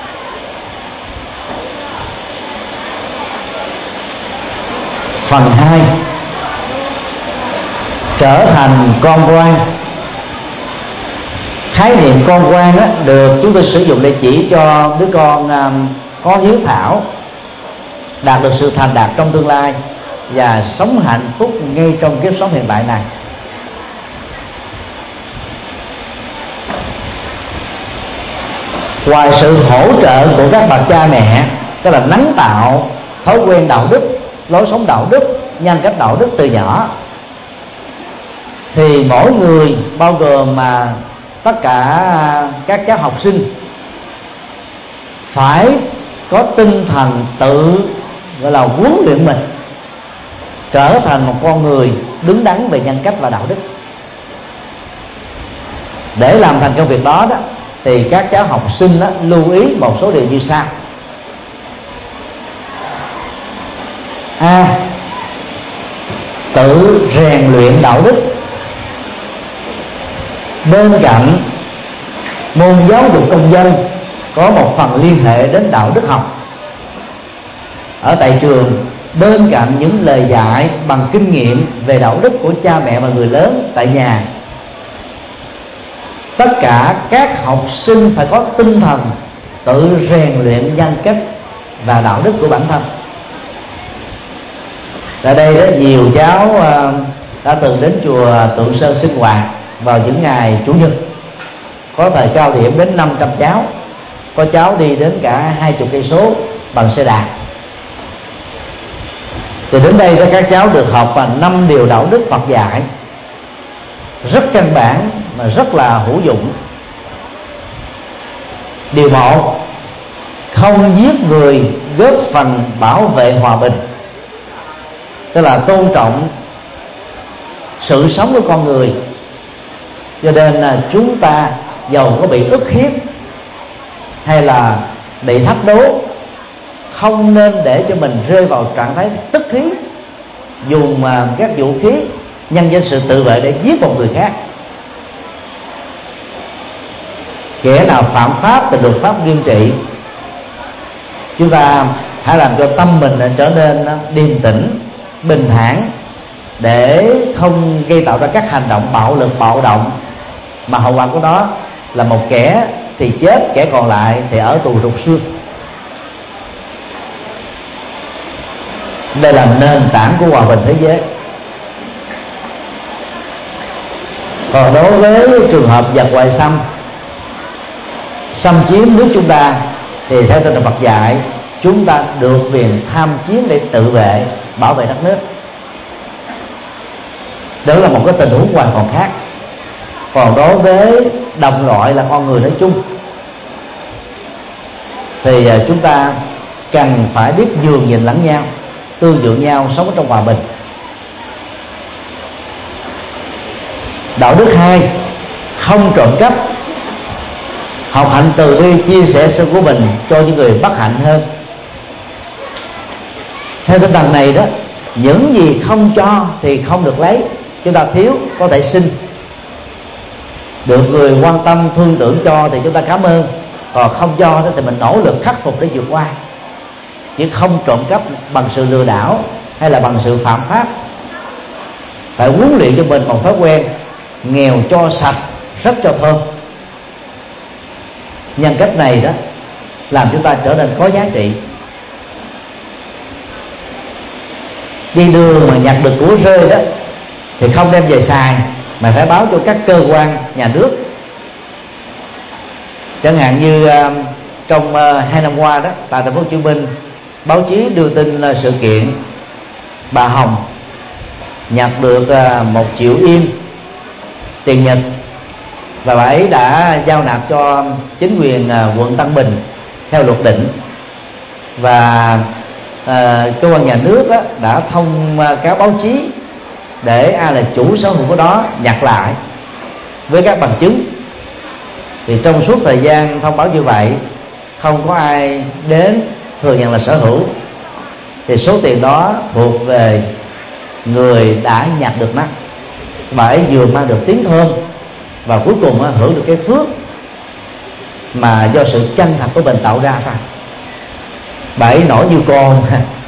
Phần hai, trở thành con quan. Khái niệm con quan đó, được chúng tôi sử dụng để chỉ cho đứa con um, có hiếu thảo, đạt được sự thành đạt trong tương lai và sống hạnh phúc ngay trong kiếp sống hiện tại này. Ngoài sự hỗ trợ của các bậc cha mẹ, tức là nắng tạo thói quen đạo đức, lối sống đạo đức, nhân cách đạo đức từ nhỏ, thì mỗi người, bao gồm mà tất cả các cháu học sinh, phải có tinh thần tự gọi là huấn luyện mình trở thành một con người đứng đắn về nhân cách và đạo đức. Để làm thành công việc đó đó thì các cháu học sinh đó lưu ý một số điều như sau. A. Tự rèn luyện đạo đức. Bên cạnh môn giáo dục công dân có một phần liên hệ đến đạo đức học. Ở tại trường, bên cạnh những lời dạy bằng kinh nghiệm về đạo đức của cha mẹ và người lớn tại nhà, tất cả các học sinh phải có tinh thần tự rèn luyện nhân cách và đạo đức của bản thân. Tại đây đó, nhiều cháu đã từng đến chùa Tượng Sơn sinh hoạt vào những ngày chủ nhật, có thời cao điểm đến năm trăm cháu, có cháu đi đến cả hai chục cây số bằng xe đạp. Thì đến đây các cháu được học và năm điều đạo đức Phật dạy, rất căn bản mà rất là hữu dụng. Điều một, không giết người, góp phần bảo vệ hòa bình, tức là tôn trọng sự sống của con người. Cho nên là chúng ta dầu có bị ức hiếp hay là bị thách đố, không nên để cho mình rơi vào trạng thái tức khí, dùng các vũ khí nhân danh sự tự vệ để giết một người khác. Kẻ nào phạm pháp thì luật pháp nghiêm trị. Chúng ta hãy làm cho tâm mình trở nên điềm tĩnh, bình thản, để không gây tạo ra các hành động bạo lực, bạo động, mà hậu quả của nó là một kẻ thì chết, kẻ còn lại thì ở tù rục xương. Đây là nền tảng của hòa bình thế giới. Còn đối với trường hợp giặc ngoại xâm xâm chiếm nước chúng ta, thì theo tinh thần Phật dạy, chúng ta được quyền tham chiến để tự vệ, bảo vệ đất nước. Đó là một cái tình huống hoàn toàn khác. Còn đối với đồng loại là con người nói chung, thì chúng ta cần phải biết nhường nhịn lẫn nhau, tương dưỡng nhau, sống trong hòa bình. Đạo đức hai, không trộm cắp, học hạnh từ bi, chia sẻ sự của mình cho những người bất hạnh hơn. Theo tinh thần này đó, những gì không cho thì không được lấy. Chúng ta thiếu có thể xin, được người quan tâm thương tưởng cho thì chúng ta cảm ơn, còn không cho đó thì mình nỗ lực khắc phục để vượt qua. Chứ không trộm cắp bằng sự lừa đảo hay là bằng sự phạm pháp. Phải huấn luyện cho mình một thói quen nghèo cho sạch, rất cho thơm. Nhân cách này đó làm chúng ta trở nên có giá trị. Đi đường mà nhặt được của rơi đó thì không đem về xài, mà phải báo cho các cơ quan nhà nước. Chẳng hạn như uh, trong uh, hai năm qua đó, tại thành phố Hồ Chí Minh, báo chí đưa tin uh, sự kiện bà Hồng nhặt được uh, một triệu yên tiền Nhật, và bà ấy đã giao nạp cho chính quyền uh, quận Tân Bình theo luật định, và uh, cơ quan nhà nước đó đã thông uh, cáo báo chí để ai là chủ sở hữu của đó nhặt lại với các bằng chứng. Thì trong suốt thời gian thông báo như vậy, không có ai đến thừa nhận là sở hữu, thì số tiền đó thuộc về người đã nhặt được nó. Bà ấy vừa mang được tiếng thơm và cuối cùng hưởng được cái phước mà do sự chân thật của mình tạo ra thôi. Bà ấy nổi như con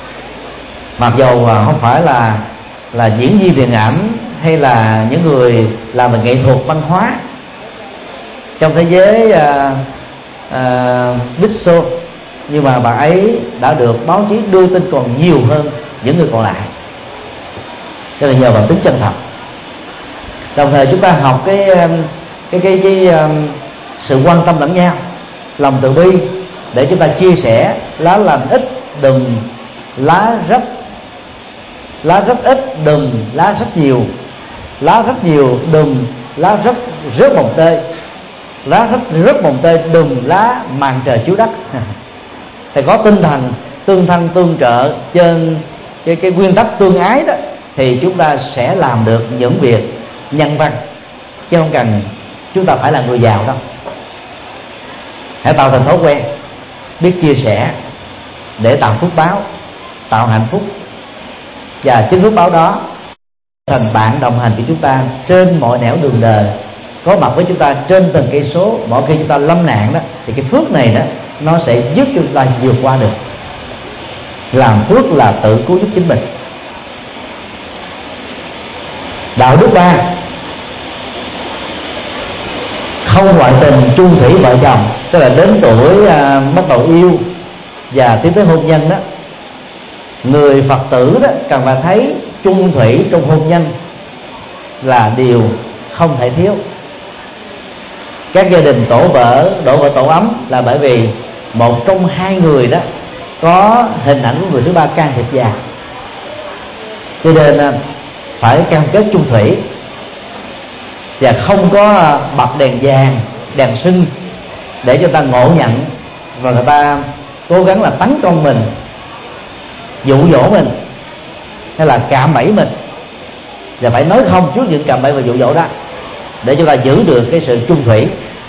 mặc dầu không phải là là diễn viên điện ảnh hay là những người làm về nghệ thuật văn hóa trong thế giới uh, uh, big show, nhưng mà bà ấy đã được báo chí đưa tin còn nhiều hơn những người còn lại. Cho nên nhờ vào tính chân thật. Đồng thời chúng ta học cái cái cái, cái, cái sự quan tâm lẫn nhau, lòng từ bi, để chúng ta chia sẻ. Lá lành ít đùm lá rất, lá rất ít đùm lá rất nhiều, lá rất nhiều đùm lá rất rớt mồng tơi, lá rất rớt mồng tơi đùm lá màn trời chiếu đất. Thì có tinh thần tương thân tương trợ trên cái, cái nguyên tắc tương ái đó, thì chúng ta sẽ làm được những việc nhân văn, chứ không cần chúng ta phải là người giàu đâu. Hãy tạo thành thói quen biết chia sẻ để tạo phước báo, tạo hạnh phúc, và chính phước báo đó thành bạn đồng hành với chúng ta trên mọi nẻo đường đời, có mặt với chúng ta trên từng cây số. Mỗi khi chúng ta lâm nạn đó, thì cái phước này đó nó sẽ giúp chúng ta vượt qua được. Làm phước là tự cứu giúp chính mình. Đạo đức ba, không ngoại tình, chung thủy vợ chồng. Tức là đến tuổi à, bắt đầu yêu và tiến tới hôn nhân đó, người Phật tử đó cần phải thấy chung thủy trong hôn nhân là điều không thể thiếu. Các gia đình tổ vợ, đổ vỡ tổ ấm là bởi vì một trong hai người đó có hình ảnh của người thứ ba can thiệp vào, cho nên phải cam kết chung thủy, và không có bật đèn vàng, đèn sưng để cho ta ngộ nhận và người ta cố gắng là tấn công mình, dụ dỗ mình hay là cạm bẫy mình. Và phải nói không trước những cạm bẫy và dụ dỗ đó, để chúng ta giữ được cái sự chung thủy.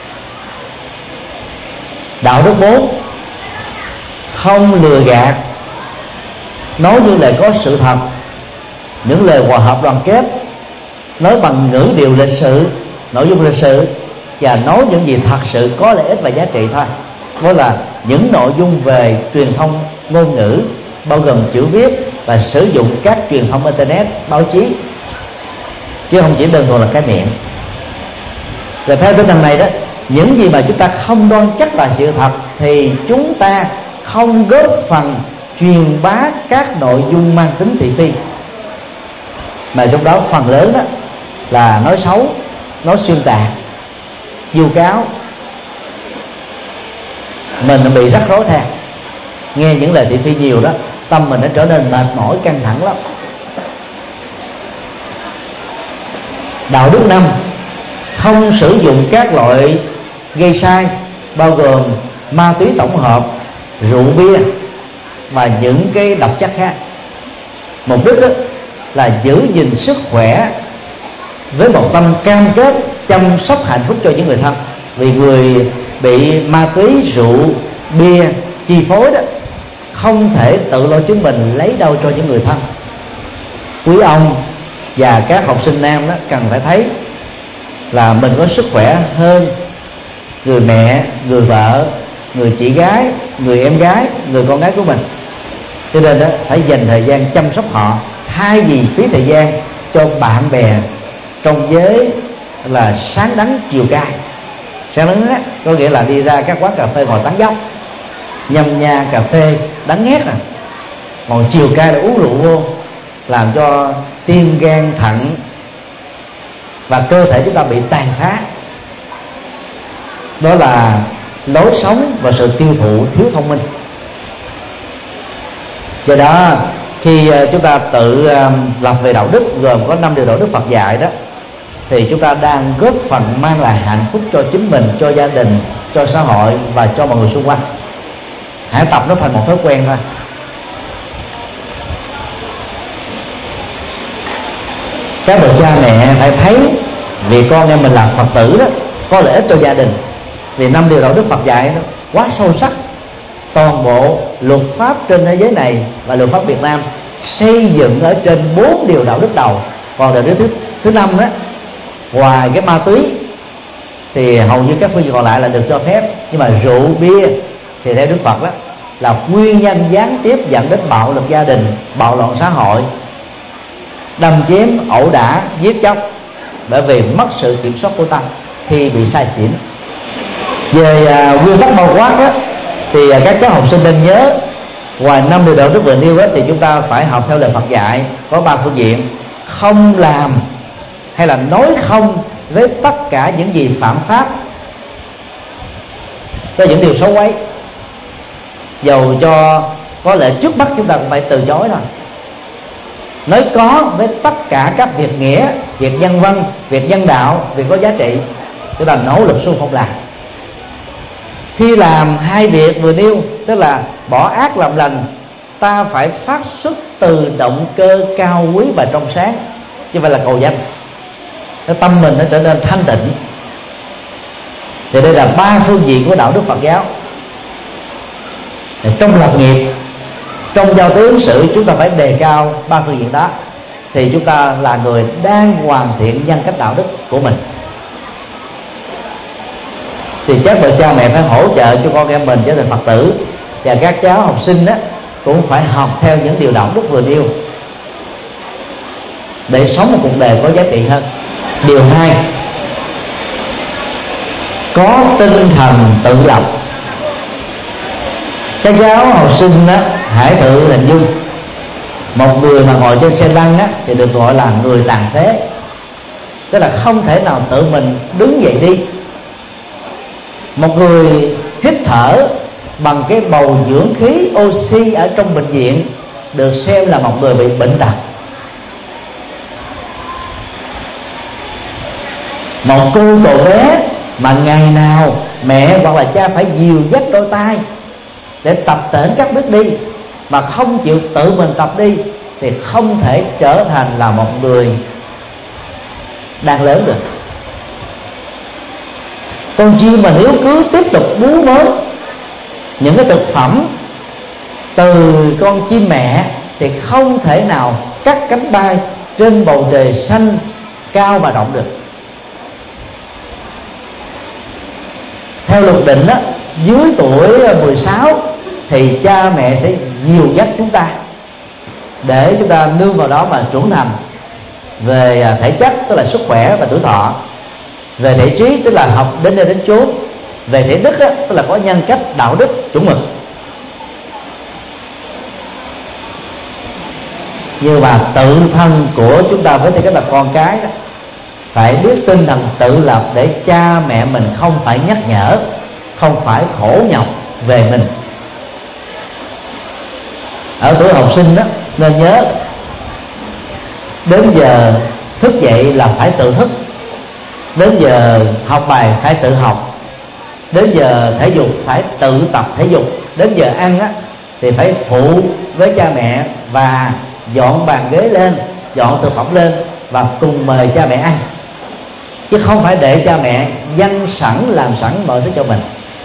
Đạo đức bốn, không lừa gạt, nói những lời có sự thật, những lời hòa hợp đoàn kết, nói bằng ngữ điệu lịch sự, nội dung lịch sự, và nói những gì thật sự có lợi ích và giá trị thôi. Đó là những nội dung về truyền thông ngôn ngữ, bao gồm chữ viết và sử dụng các truyền thông internet, báo chí, chứ không chỉ đơn thuần là cái miệng. Và theo tinh thần này đó, những gì mà chúng ta không đoan chắc là sự thật thì chúng ta không góp phần truyền bá các nội dung mang tính thị phi, mà trong đó phần lớn đó là nói xấu, nói xuyên tạc, vu cáo. Mình bị rắc rối theo, nghe những lời thị phi nhiều đó, tâm mình nó trở nên mệt mỏi, căng thẳng lắm. Đạo đức năm, không sử dụng các loại gây sai, bao gồm ma túy tổng hợp, rượu bia và những cái độc chất khác. Mục đích đó là giữ gìn sức khỏe với một tâm cam kết chăm sóc hạnh phúc cho những người thân. Vì người bị ma túy, rượu, bia chi phối đó không thể tự lo chứng mình lấy đâu cho những người thân. Quý ông và các học sinh nam đó cần phải thấy là mình có sức khỏe hơn người mẹ, người vợ, người chị gái, người em gái, người con gái của mình. Cho nên đó phải dành thời gian chăm sóc họ, thay vì phí thời gian cho bạn bè trong giới là sáng đắng chiều cay. Sáng đắng đó, có nghĩa là đi ra các quán cà phê ngồi tán dóc, nhâm nha cà phê đắng nghét à, còn chiều cai là uống rượu vô, làm cho tim gan thận và cơ thể chúng ta bị tàn phá. Đó là lối sống và sự tiêu thụ thiếu thông minh. Do đó khi chúng ta tự lập về đạo đức gồm có năm điều đạo đức Phật dạy đó, thì chúng ta đang góp phần mang lại hạnh phúc cho chính mình, cho gia đình, cho xã hội và cho mọi người xung quanh. Hãy tập nó thành một thói quen thôi. Các bậc cha mẹ phải thấy vì con em mình làm Phật tử đó có lợi ích cho gia đình, vì năm điều đạo đức Phật dạy nó quá sâu sắc. Toàn bộ luật pháp trên thế giới này và luật pháp Việt Nam xây dựng ở trên bốn điều đạo đức đầu. Còn điều đức thứ thứ năm đó, ngoài cái ma túy thì hầu như các phương diện còn lại là được cho phép, nhưng mà rượu bia thì theo Đức Phật đó là nguyên nhân gián tiếp dẫn đến bạo lực gia đình, bạo loạn xã hội, đâm chém, ẩu đả, giết chóc, bởi vì mất sự kiểm soát của tâm khi bị say xỉn. Về uh, nguyên tắc bao quát đó, thì uh, các cháu học sinh nên nhớ, ngoài năm điều đạo đức vừa nêu đó, thì chúng ta phải học theo lời Phật dạy có ba phương diện: không làm hay là nói không với tất cả những gì phạm pháp, có những điều xấu ấy, dầu cho có lẽ trước mắt chúng ta cũng phải từ chối thôi. Nói có với tất cả các việc nghĩa, việc nhân văn, việc nhân đạo, việc có giá trị, chúng ta nỗ lực xung phong làm. Khi làm hai việc vừa nêu, tức là bỏ ác làm lành, ta phải phát xuất từ động cơ cao quý và trong sáng, chứ không phải là cầu danh. Cái tâm mình nó trở nên thanh tịnh. Thì đây là ba phương diện của đạo đức Phật giáo. Trong lập nghiệp, trong giao tiếp ứng xử, chúng ta phải đề cao ba phương diện đó, thì chúng ta là người đang hoàn thiện nhân cách đạo đức của mình. Thì các bậc cha mẹ phải hỗ trợ cho con em mình trở thành Phật tử, và các cháu học sinh đó cũng phải học theo những điều đạo đức vừa nêu để sống một cuộc đời có giá trị hơn. Điều hai, có tinh thần tự lập. Các cháu học sinh đó hãy tự hình dung một người mà ngồi trên xe lăn á, thì được gọi là người tàn phế, tức là không thể nào tự mình đứng dậy đi. Một người hít thở bằng cái bầu dưỡng khí oxy ở trong bệnh viện được xem là một người bị bệnh tật. Một cô cậu bé mà ngày nào mẹ hoặc là cha phải dìu dắt đôi tay để tập tễnh các bước đi mà không chịu tự mình tập đi, thì không thể trở thành là một người đang lớn được. Con chim mà nếu cứ tiếp tục bú mớm những cái thực phẩm từ con chim mẹ thì không thể nào cắt cánh bay trên bầu trời xanh cao và rộng được. Theo luật định đó, dưới tuổi mười sáu thì cha mẹ sẽ dìu dắt chúng ta để chúng ta nương vào đó mà trưởng thành về thể chất, tức là sức khỏe và tuổi thọ; về thể trí, tức là học đến nơi đến chốn; về thể đức đó, tức là có nhân cách đạo đức chuẩn mực. Nhưng mà tự thân của chúng ta với tư cách là con cái đó, phải biết tinh thần tự lập để cha mẹ mình không phải nhắc nhở, không phải khổ nhọc về mình. Ở tuổi học sinh đó nên nhớ, đến giờ thức dậy là phải tự thức, đến giờ học bài phải tự học, đến giờ thể dục phải tự tập thể dục, đến giờ ăn á thì phải phụ với cha mẹ và dọn bàn ghế lên, dọn thực phẩm lên và cùng mời cha mẹ ăn, chứ không phải để cha mẹ dâng sẵn làm sẵn mọi thứ cho mình.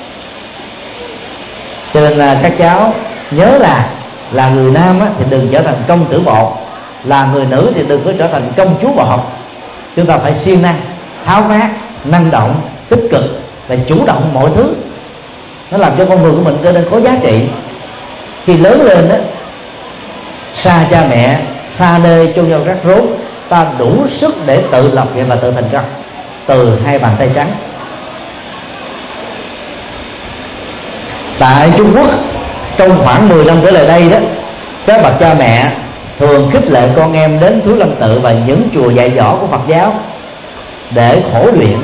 Cho nên là các cháu nhớ là là người nam á, thì đừng trở thành công tử bộ, là người nữ thì đừng có trở thành công chúa bò học. Chúng ta phải siêng năng, tháo vát, năng động, tích cực và chủ động mọi thứ. Nó làm cho con người của mình trở nên có giá trị. Khi lớn lên đó, xa cha mẹ, xa nơi chôn nhau rắc rối, ta đủ sức để tự lập nghiệp và tự thành công từ hai bàn tay trắng. Tại Trung Quốc trong khoảng mười năm trở lại đây đó, các bậc cha mẹ thường khích lệ con em đến Thiếu Lâm Tự và những chùa dạy võ của Phật giáo để khổ luyện.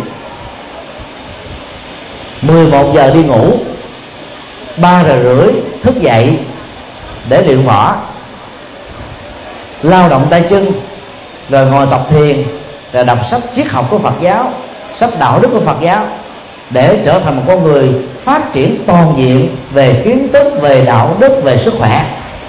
mười một giờ đi ngủ, ba giờ rưỡi thức dậy để luyện võ, lao động tay chân, rồi ngồi tập thiền, rồi đọc sách triết học của Phật giáo, sách đạo đức của Phật giáo, để trở thành một con người phát triển toàn diện về kiến thức, về đạo đức, về sức khỏe.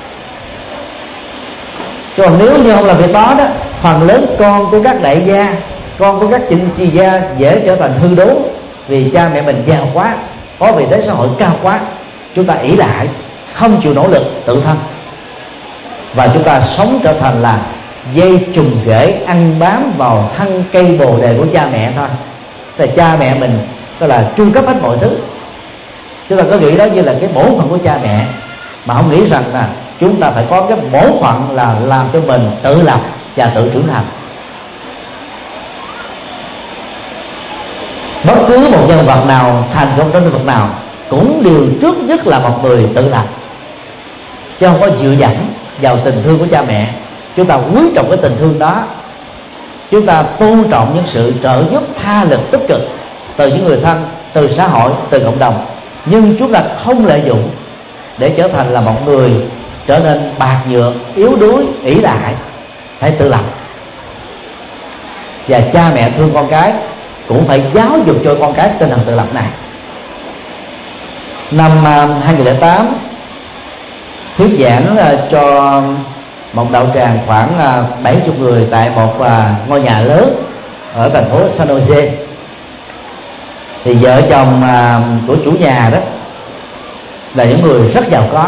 Còn nếu như không làm việc đó đó, phần lớn con của các đại gia, con của các chính trị gia dễ trở thành hư đốn, vì cha mẹ mình giàu quá, có vị thế xã hội cao quá, chúng ta ỷ lại, không chịu nỗ lực tự thân, và chúng ta sống trở thành là dây trùng rễ ăn bám vào thân cây bồ đề của cha mẹ thôi. Thì cha mẹ mình đó là trung cấp hết mọi thứ. Chúng ta có nghĩ đó như là cái bổn phận của cha mẹ, mà không nghĩ rằng là chúng ta phải có cái bổn phận là làm cho mình tự lập và tự trưởng thành. Bất cứ một nhân vật nào thành công trong lĩnh vực nào cũng đều trước nhất là một người tự lập, chứ không có dựa dẫm vào tình thương của cha mẹ. Chúng ta quý trọng cái tình thương đó, chúng ta tôn trọng những sự trợ giúp tha lực tích cực từ những người thân, từ xã hội, từ cộng đồng, nhưng chúng ta không lợi dụng để trở thành là một người trở nên bạc nhược, yếu đuối, ỷ lại. Phải tự lập. Và cha mẹ thương con cái cũng phải giáo dục cho con cái tinh thần tự lập này. Năm hai nghìn không trăm lẻ tám, thuyết giảng cho một đạo tràng khoảng bảy mươi người tại một ngôi nhà lớn ở thành phố San Jose. Thì vợ chồng của chủ nhà đó là những người rất giàu có,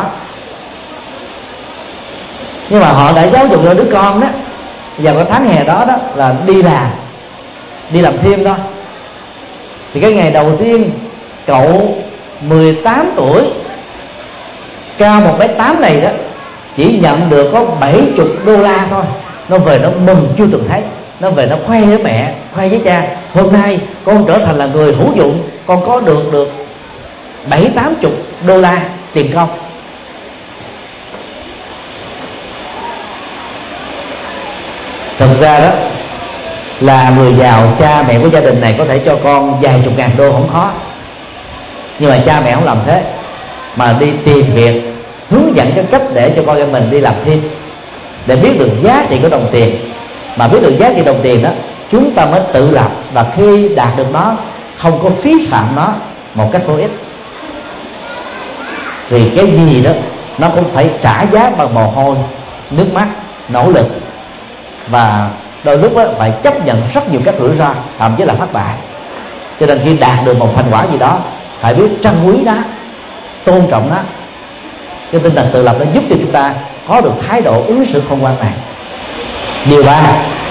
nhưng mà họ đã giáo dục cho đứa con đó vào cái tháng hè đó đó là đi làm, đi làm thêm thôi. Thì cái ngày đầu tiên cậu mười tám tuổi, cao một mét tám này đó, chỉ nhận được có bảy mươi đô la thôi. Nó về nó mừng chưa từng thấy, nó về nó khoe với mẹ, khoe với cha: hôm nay con trở thành là người hữu dụng, con có được được bảy tám chục đô la tiền công. Thực ra đó là người giàu, cha mẹ của gia đình này có thể cho con vài chục ngàn đô không khó, nhưng mà cha mẹ không làm thế, mà đi tìm việc hướng dẫn cái cách để cho con em mình đi làm thêm, để biết được giá trị của đồng tiền. Mà biết được giá trị đồng tiền đó, chúng ta mới tự lập, và khi đạt được nó không có phí phạm nó một cách vô ích. Vì cái gì đó nó cũng phải trả giá bằng mồ hôi, nước mắt, nỗ lực, và đôi lúc đó phải chấp nhận rất nhiều các rủi ro, thậm chí là thất bại. Cho nên khi đạt được một thành quả gì đó, phải biết trân quý nó, tôn trọng nó. Cái tinh thần tự lập nó giúp cho chúng ta có được thái độ ứng xử khôn ngoan này. Điều ba,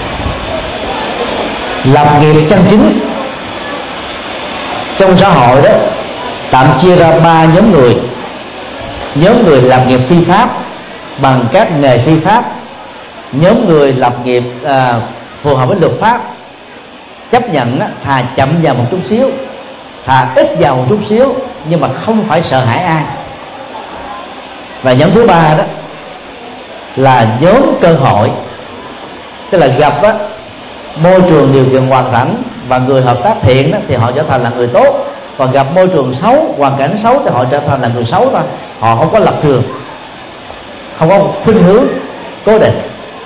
lập nghiệp chân chính. Trong xã hội đó tạm chia ra ba nhóm người. Nhóm người lập nghiệp phi pháp bằng các nghề phi pháp, nhóm người lập nghiệp à, phù hợp với luật pháp, chấp nhận á, thà chậm vào một chút xíu, thà ít vào một chút xíu, nhưng mà không phải sợ hãi ai. Và nhóm thứ ba đó là nhóm cơ hội, tức là gặp á, môi trường điều kiện hoàn cảnh và người hợp tác thiện đó, thì họ trở thành là người tốt. Còn gặp môi trường xấu, hoàn cảnh xấu thì họ trở thành là người xấu thôi. Họ không có lập trường, không có khuynh hướng cố định.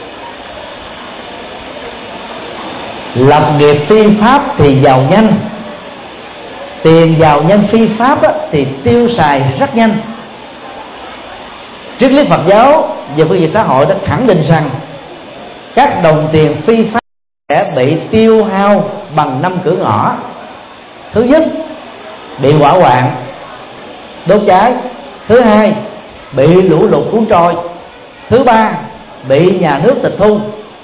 Lập nghiệp phi pháp thì giàu nhanh, tiền giàu nhanh phi pháp á, thì tiêu xài rất nhanh. Triết lý Phật giáo về phương diện xã hội đã khẳng định rằng các đồng tiền phi pháp sẽ bị tiêu hao bằng năm cửa ngõ. Thứ nhất, bị hỏa hoạn đốt cháy. Thứ hai, bị lũ lụt cuốn trôi. Thứ ba, bị nhà nước tịch thu.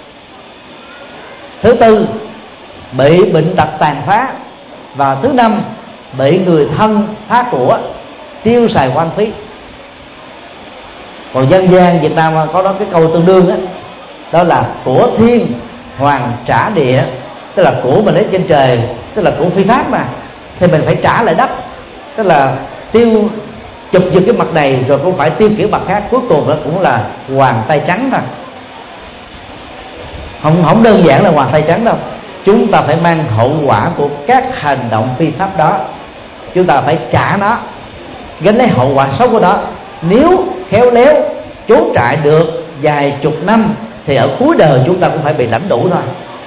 Thứ tư, bị bệnh tật tàn phá. Và thứ năm, bị người thân phá của, tiêu xài hoang phí. Còn dân gian Việt Nam có đó cái câu tương đương đó, đó là của thiên hoàng trả địa, tức là của mình lấy trên trời, tức là của phi pháp mà, thì mình phải trả lại đất, tức là tiêu chụp giật cái mặt này rồi cũng phải tiêu kiểu mặt khác, cuối cùng nó cũng là hoàng tay trắng thôi. Không không đơn giản là hoàng tay trắng đâu. Chúng ta phải mang hậu quả của các hành động phi pháp đó, chúng ta phải trả nó, gánh lấy hậu quả xấu của nó. Nếu khéo léo trốn trại được vài chục năm thì ở cuối đời chúng ta cũng phải bị lãnh đủ thôi.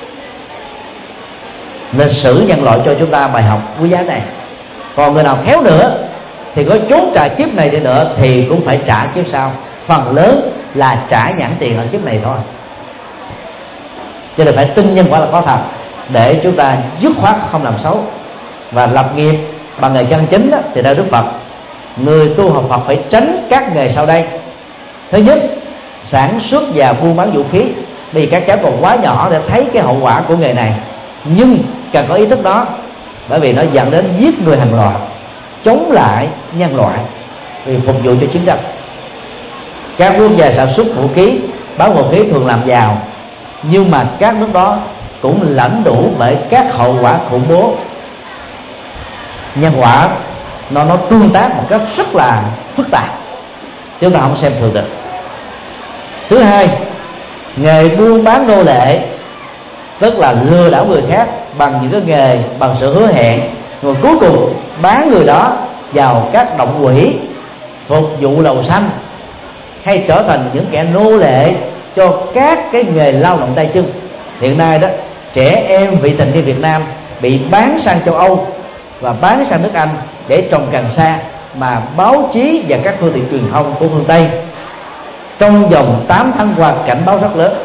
Lịch sử nhân loại cho chúng ta bài học quý giá này. Còn người nào khéo nữa thì có trốn trại kiếp này đi nữa thì cũng phải trả kiếp sau. Phần lớn là trả nhãn tiền ở kiếp này thôi. Cho nên phải tin nhân quả là có thật để chúng ta dứt khoát không làm xấu và lập nghiệp bằng nghề chân chính đó, thì theo Đức Phật, người tu học Phật phải tránh các nghề sau đây. Thứ nhất, sản xuất và buôn bán vũ khí, vì các cháu còn quá nhỏ để thấy cái hậu quả của nghề này, nhưng cần có ý thức đó, bởi vì nó dẫn đến giết người hàng loạt, chống lại nhân loại vì phục vụ cho chiến tranh. Các quốc gia sản xuất vũ khí, bán vũ khí thường làm giàu, nhưng mà các nước đó cũng lãnh đủ bởi các hậu quả khủng bố. Nhân quả nó nó tương tác một cách rất là phức tạp, chúng ta không xem thường được. Thứ hai, nghề buôn bán nô lệ, tức là lừa đảo người khác bằng những cái nghề, bằng sự hứa hẹn, rồi cuối cùng bán người đó vào các động quỹ phục vụ lầu xanh, hay trở thành những kẻ nô lệ cho các cái nghề lao động tay chân. Hiện nay đó, trẻ em vị thành niên Việt Nam bị bán sang châu Âu và bán sang nước Anh để trồng cần sa, mà báo chí và các phương tiện truyền thông của phương Tây trong vòng tám tháng qua cảnh báo rất lớn.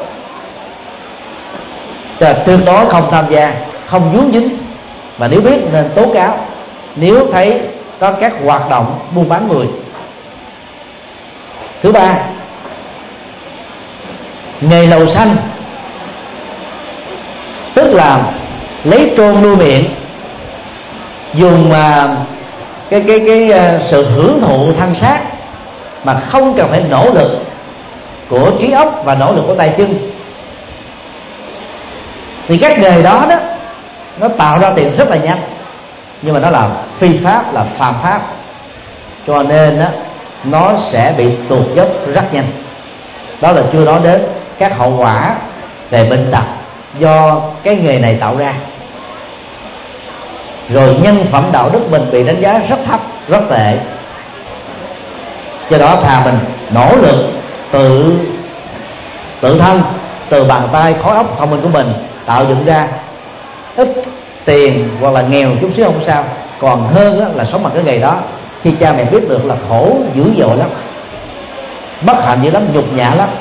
Tuyệt đối không tham gia, không vướng dính, và nếu biết nên tố cáo nếu thấy có các hoạt động buôn bán người. Thứ ba, nghề lầu xanh, tức là lấy trôn nuôi miệng, dùng uh, cái cái cái uh, sự hưởng thụ thân xác mà không cần phải nỗ lực của trí óc và nỗ lực của tay chân. Thì các nghề đó đó nó tạo ra tiền rất là nhanh, nhưng mà nó là phi pháp, là phạm pháp, cho nên đó, nó sẽ bị tụt dốc rất nhanh. Đó là chưa nói đến các hậu quả về bệnh tật do cái nghề này tạo ra. Rồi nhân phẩm đạo đức mình bị đánh giá rất thấp, rất tệ. Do đó thà mình nỗ lực tự tự thân, từ bàn tay khối óc thông minh của mình tạo dựng ra ít tiền hoặc là nghèo chút xíu không sao, còn hơn đó là sống bằng cái nghề đó. Khi cha mẹ biết được là khổ dữ dội lắm, bất hạnh dữ lắm, nhục nhã lắm.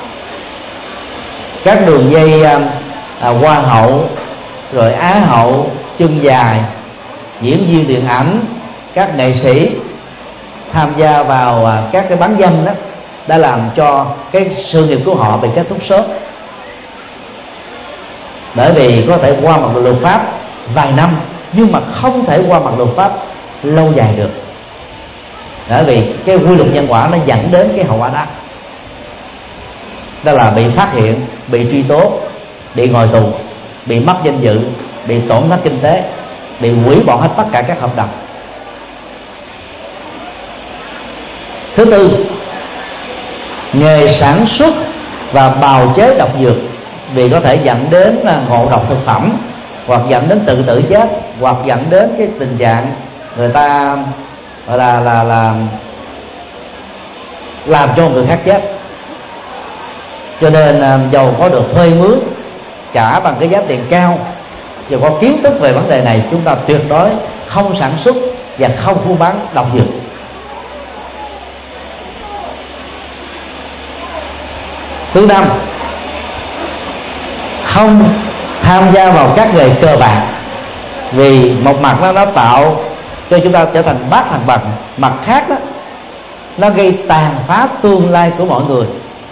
Các đường dây à, hoa hậu, rồi á hậu, chân dài, diễn viên điện ảnh, các nghệ sĩ tham gia vào à, các cái bán dâm đó đã làm cho cái sự nghiệp của họ bị kết thúc sớm, bởi vì có thể qua mặt luật pháp vài năm nhưng mà không thể qua mặt luật pháp lâu dài được, bởi vì cái quy luật nhân quả nó dẫn đến cái hậu quả đó. Đó là bị phát hiện, bị truy tố, bị ngồi tù, bị mất danh dự, bị tổn thất kinh tế, bị hủy bỏ hết tất cả các hợp đồng. Thứ tư, nghề sản xuất và bào chế độc dược, vì có thể dẫn đến ngộ độc thực phẩm, hoặc dẫn đến tự tử chết, hoặc dẫn đến cái tình trạng người ta gọi là là là làm cho người khác chết. Cho nên dầu có được thuê mướn trả bằng cái giá tiền cao, dù có kiến thức về vấn đề này, chúng ta tuyệt đối không sản xuất và không buôn bán độc dược. Thứ năm, không tham gia vào các nghề cờ bạc, vì một mặt nó nó tạo cho chúng ta trở thành bát thành bần, mặt khác đó nó gây tàn phá tương lai của mọi người.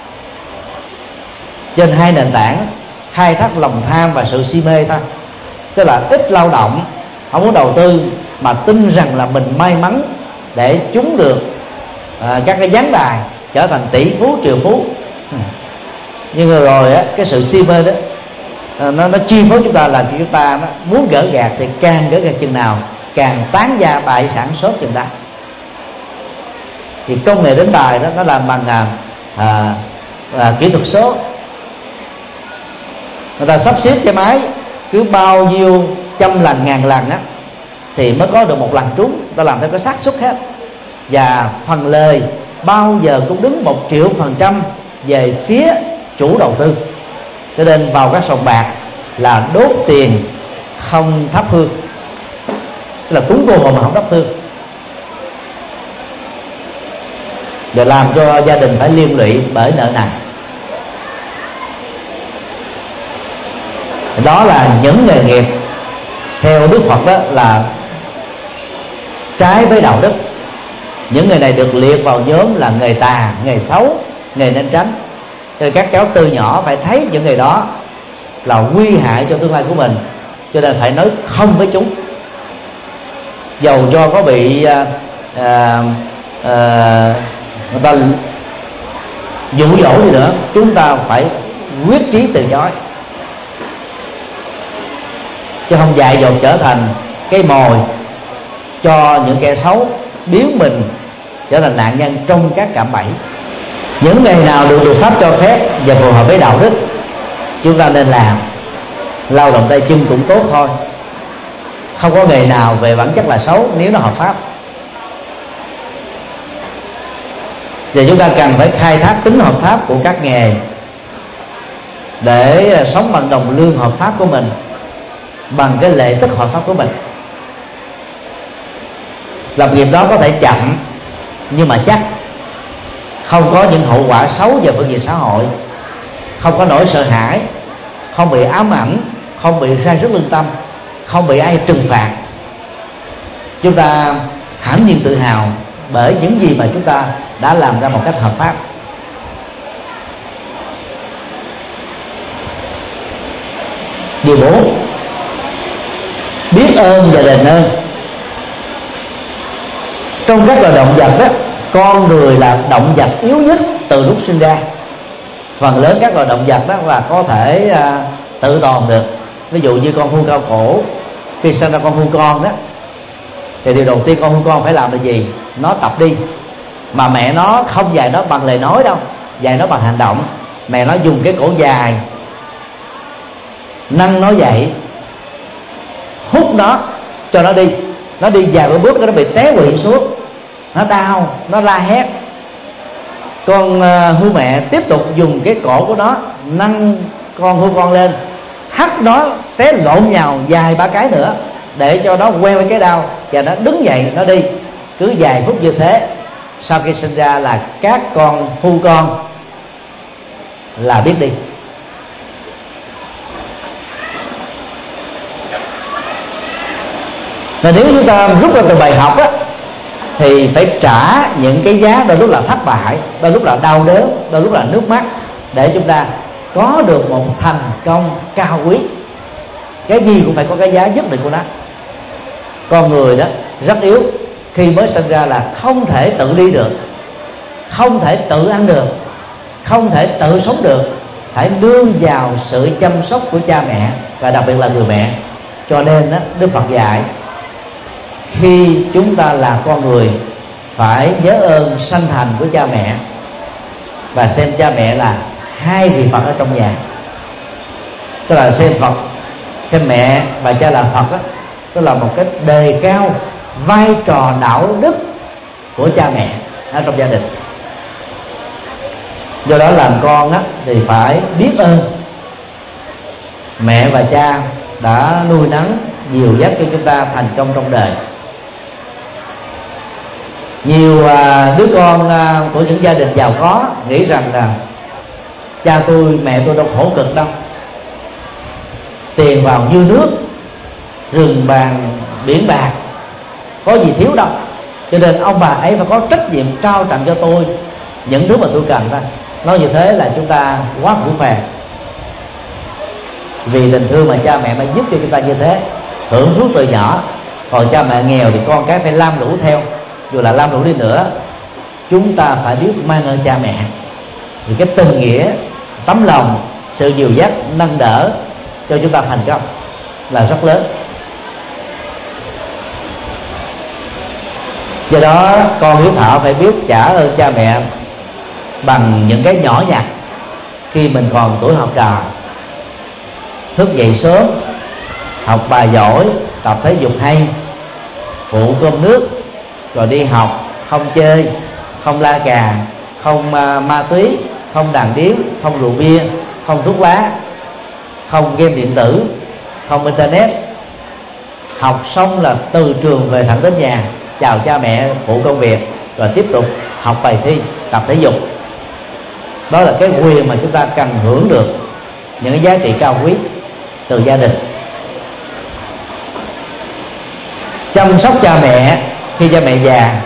Trên hai nền tảng, khai thác lòng tham và sự si mê thôi. Tức là ít lao động, không muốn đầu tư, mà tin rằng là mình may mắn để trúng được à, các cái gián đài, trở thành tỷ phú triệu phú. Nhưng rồi, rồi á, cái sự si mê đó nó nó chi phối chúng ta, làm cho chúng ta nó muốn gỡ gạt thì càng gỡ gạt chừng nào càng tán gia bại sản xuất chừng đó. thì công nghệ đánh bài đó nó làm bằng à, à, à, kỹ thuật số. Người ta sắp xếp cái máy cứ bao nhiêu trăm lần ngàn lần á thì mới có được một lần trúng. Ta làm theo cái xác suất hết, và phần lời bao giờ cũng đứng một triệu phần trăm về phía chủ đầu tư. Cho nên vào các sòng bạc là đốt tiền không thắp hương, tức là cúng cô mà không thắp hương, để làm cho gia đình phải liên lụy bởi nợ nần. Đó là những nghề nghiệp theo Đức Phật đó là trái với đạo đức. Những nghề này được liệt vào nhóm là nghề tà, nghề xấu, nghề nên tránh. Cho nên các cháu từ nhỏ phải thấy những nghề đó là nguy hại cho tương lai của mình, cho nên phải nói không với chúng. Dầu cho có bị à, à, à, người ta dụ dỗ đi nữa, chúng ta phải quyết chí từ chối, chứ không dại dột trở thành cái mồi cho những kẻ xấu biến mình trở thành nạn nhân trong các cạm bẫy. Những nghề nào được luật pháp cho phép và phù hợp với đạo đức chúng ta nên làm. Lao động tay chân cũng tốt thôi, không có nghề nào về bản chất là xấu nếu nó hợp pháp. Và chúng ta cần phải khai thác tính hợp pháp của các nghề để sống bằng đồng lương hợp pháp của mình, bằng cái lệ tức hợp pháp của mình. Làm nghiệp đó có thể chậm nhưng mà chắc, không có những hậu quả xấu về phương diện xã hội, không có nỗi sợ hãi, không bị ám ảnh, không bị sai sức lương tâm, không bị ai trừng phạt. Chúng ta hãnh nhiên tự hào bởi những gì mà chúng ta đã làm ra một cách hợp pháp. Điều bốn, biết ơn và đền ơn. Trong các loài động vật đó, con người là động vật yếu nhất từ lúc sinh ra. Phần lớn các loài động vật đó là có thể à, tự tồn được. Ví dụ như con hươu cao cổ, khi sinh ra con hươu con đó, thì điều đầu tiên con hươu con phải làm là gì? Nó tập đi. Mà mẹ nó không dạy nó bằng lời nói đâu, dạy nó bằng hành động. Mẹ nó dùng cái cổ dài nâng nó dậy, hút nó cho nó đi. Nó đi vài ba bước nó bị té quỵ xuống, nó đau, nó la hét. Con uh, hươu mẹ tiếp tục dùng cái cổ của nó nâng con hươu con lên, hất nó té lộn nhào vài ba cái nữa để cho nó quen với cái đau, và nó đứng dậy nó đi. Cứ vài phút như thế, sau khi sinh ra là các con hươu con là biết đi. Và nếu chúng ta rút ra từ bài học á, thì phải trả những cái giá đôi lúc là thất bại, đôi lúc là đau đớn, đôi lúc là nước mắt, để chúng ta có được một thành công cao quý. Cái gì cũng phải có cái giá nhất định của nó. Con người đó rất yếu, khi mới sinh ra là không thể tự đi được, không thể tự ăn được, không thể tự sống được, phải nương vào sự chăm sóc của cha mẹ, và đặc biệt là người mẹ. Cho nên đó, Đức Phật dạy khi chúng ta là con người phải nhớ ơn sanh thành của cha mẹ, và xem cha mẹ là hai vị Phật ở trong nhà. Tức là xem Phật, xem mẹ và cha là Phật đó, tức là một cái đề cao vai trò đạo đức của cha mẹ ở trong gia đình. Do đó làm con á, thì phải biết ơn mẹ và cha đã nuôi nấng dìu dắt cho chúng ta thành công trong đời. Nhiều à, đứa con à, của những gia đình giàu có nghĩ rằng là cha tôi mẹ tôi đâu khổ cực đâu, tiền vào như nước, rừng vàng biển bạc, có gì thiếu đâu, cho nên ông bà ấy phải có trách nhiệm trao tặng cho tôi những thứ mà tôi cần thôi. Nói như thế là chúng ta quá phủ phàng. Vì tình thương mà cha mẹ mới giúp cho chúng ta như thế, hưởng phước từ nhỏ. Còn cha mẹ nghèo thì con cái phải lam lũ theo. Dù là lam lũ đi nữa, chúng ta phải biết mang ơn cha mẹ. Vì cái tình nghĩa, tấm lòng, sự dìu dắt, nâng đỡ cho chúng ta thành công là rất lớn. Do đó con hiếu thảo phải biết trả ơn cha mẹ bằng những cái nhỏ nhặt khi mình còn tuổi học trò. Thức dậy sớm, học bài giỏi, tập thể dục hay, phụ cơm nước, rồi đi học, không chơi, không la cà, không uh, ma túy, không đàn điếm, không rượu bia, không thuốc lá, không game điện tử, không internet. Học xong là từ trường về thẳng đến nhà, chào cha mẹ, phụ công việc, rồi tiếp tục học bài thi, tập thể dục. Đó là cái quyền mà chúng ta cần hưởng được những cái giá trị cao quý từ gia đình. Chăm sóc cha mẹ khi cha mẹ già,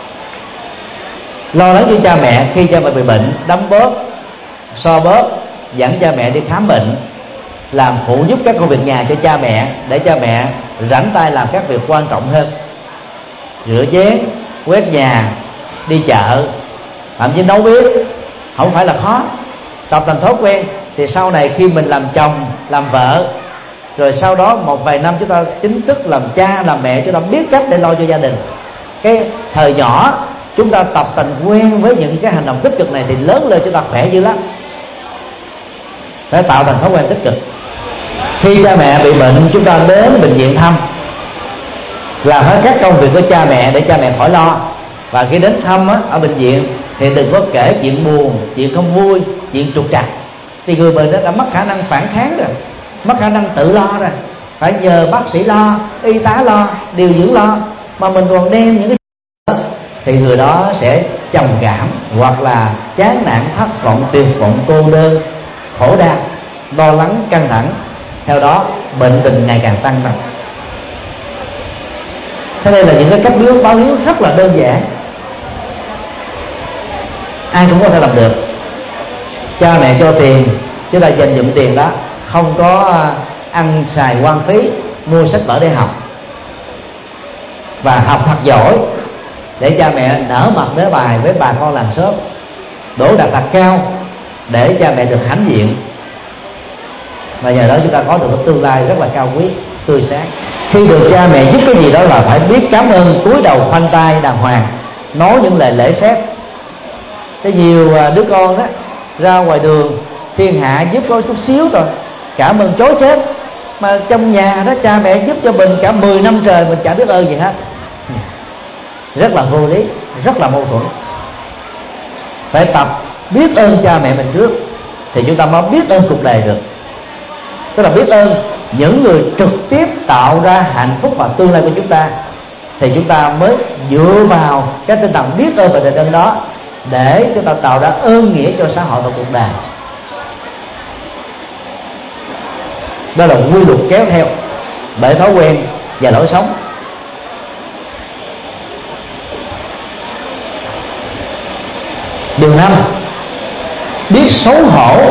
lo lắng cho cha mẹ khi cha mẹ bị bệnh, đấm bóp, so bóp, dẫn cha mẹ đi khám bệnh, làm phụ giúp các công việc nhà cho cha mẹ để cha mẹ rảnh tay làm các việc quan trọng hơn, rửa chén, quét nhà, đi chợ, thậm chí nấu bếp, không phải là khó. Tập thành thói quen thì sau này khi mình làm chồng, làm vợ, rồi sau đó một vài năm chúng ta chính thức làm cha, làm mẹ, chúng ta biết cách để lo cho gia đình. Cái thời nhỏ chúng ta tập thành quen với những cái hành động tích cực này thì lớn lên chúng ta khỏe dữ lắm. Phải tạo thành thói quen tích cực. Khi cha mẹ bị bệnh, chúng ta đến bệnh viện thăm, làm hết các công việc của cha mẹ để cha mẹ khỏi lo. Và khi đến thăm á, ở bệnh viện thì đừng có kể chuyện buồn, chuyện không vui, chuyện trục trặc. Thì người bệnh đó đã mất khả năng phản kháng rồi, mất khả năng tự lo rồi, phải nhờ bác sĩ lo, y tá lo, điều dưỡng lo, mà mình còn đem những cái đó, thì người đó sẽ trầm cảm, hoặc là chán nản, thất vọng, tuyệt vọng, cô đơn, khổ đau, lo lắng, căng thẳng. Theo đó bệnh tình ngày càng tăng dần. Thế đây là những cái cách biếu báo hiếu rất là đơn giản, ai cũng có thể làm được. Cha mẹ cho tiền, chúng ta dành dụm tiền đó, không có ăn xài hoang phí, mua sách vở để học, và học thật giỏi để cha mẹ nở mặt nở bài với bà con làng xóm, đỗ đạt thật cao để cha mẹ được hãnh diện, và nhờ đó chúng ta có được một tương lai rất là cao quý, tươi sáng. Khi được cha mẹ giúp cái gì đó là phải biết cảm ơn, cúi đầu khoanh tay đàng hoàng, nói những lời lễ phép. Có nhiều đứa con đó ra ngoài đường, thiên hạ giúp có chút xíu rồi cảm ơn chối chết, mà trong nhà đó cha mẹ giúp cho mình cả mười năm trời mình chả biết ơn gì hết. Rất là vô lý, rất là mâu thuẫn. Phải tập biết ơn cha mẹ mình trước thì chúng ta mới biết ơn cuộc đời được. Tức là biết ơn những người trực tiếp tạo ra hạnh phúc và tương lai của chúng ta, thì chúng ta mới dựa vào cái tinh thần biết ơn và đền ơn đó để chúng ta tạo ra ơn nghĩa cho xã hội và cuộc đời. Đó là quy luật kéo theo bởi thói quen và lối sống. Điều năm, biết xấu hổ.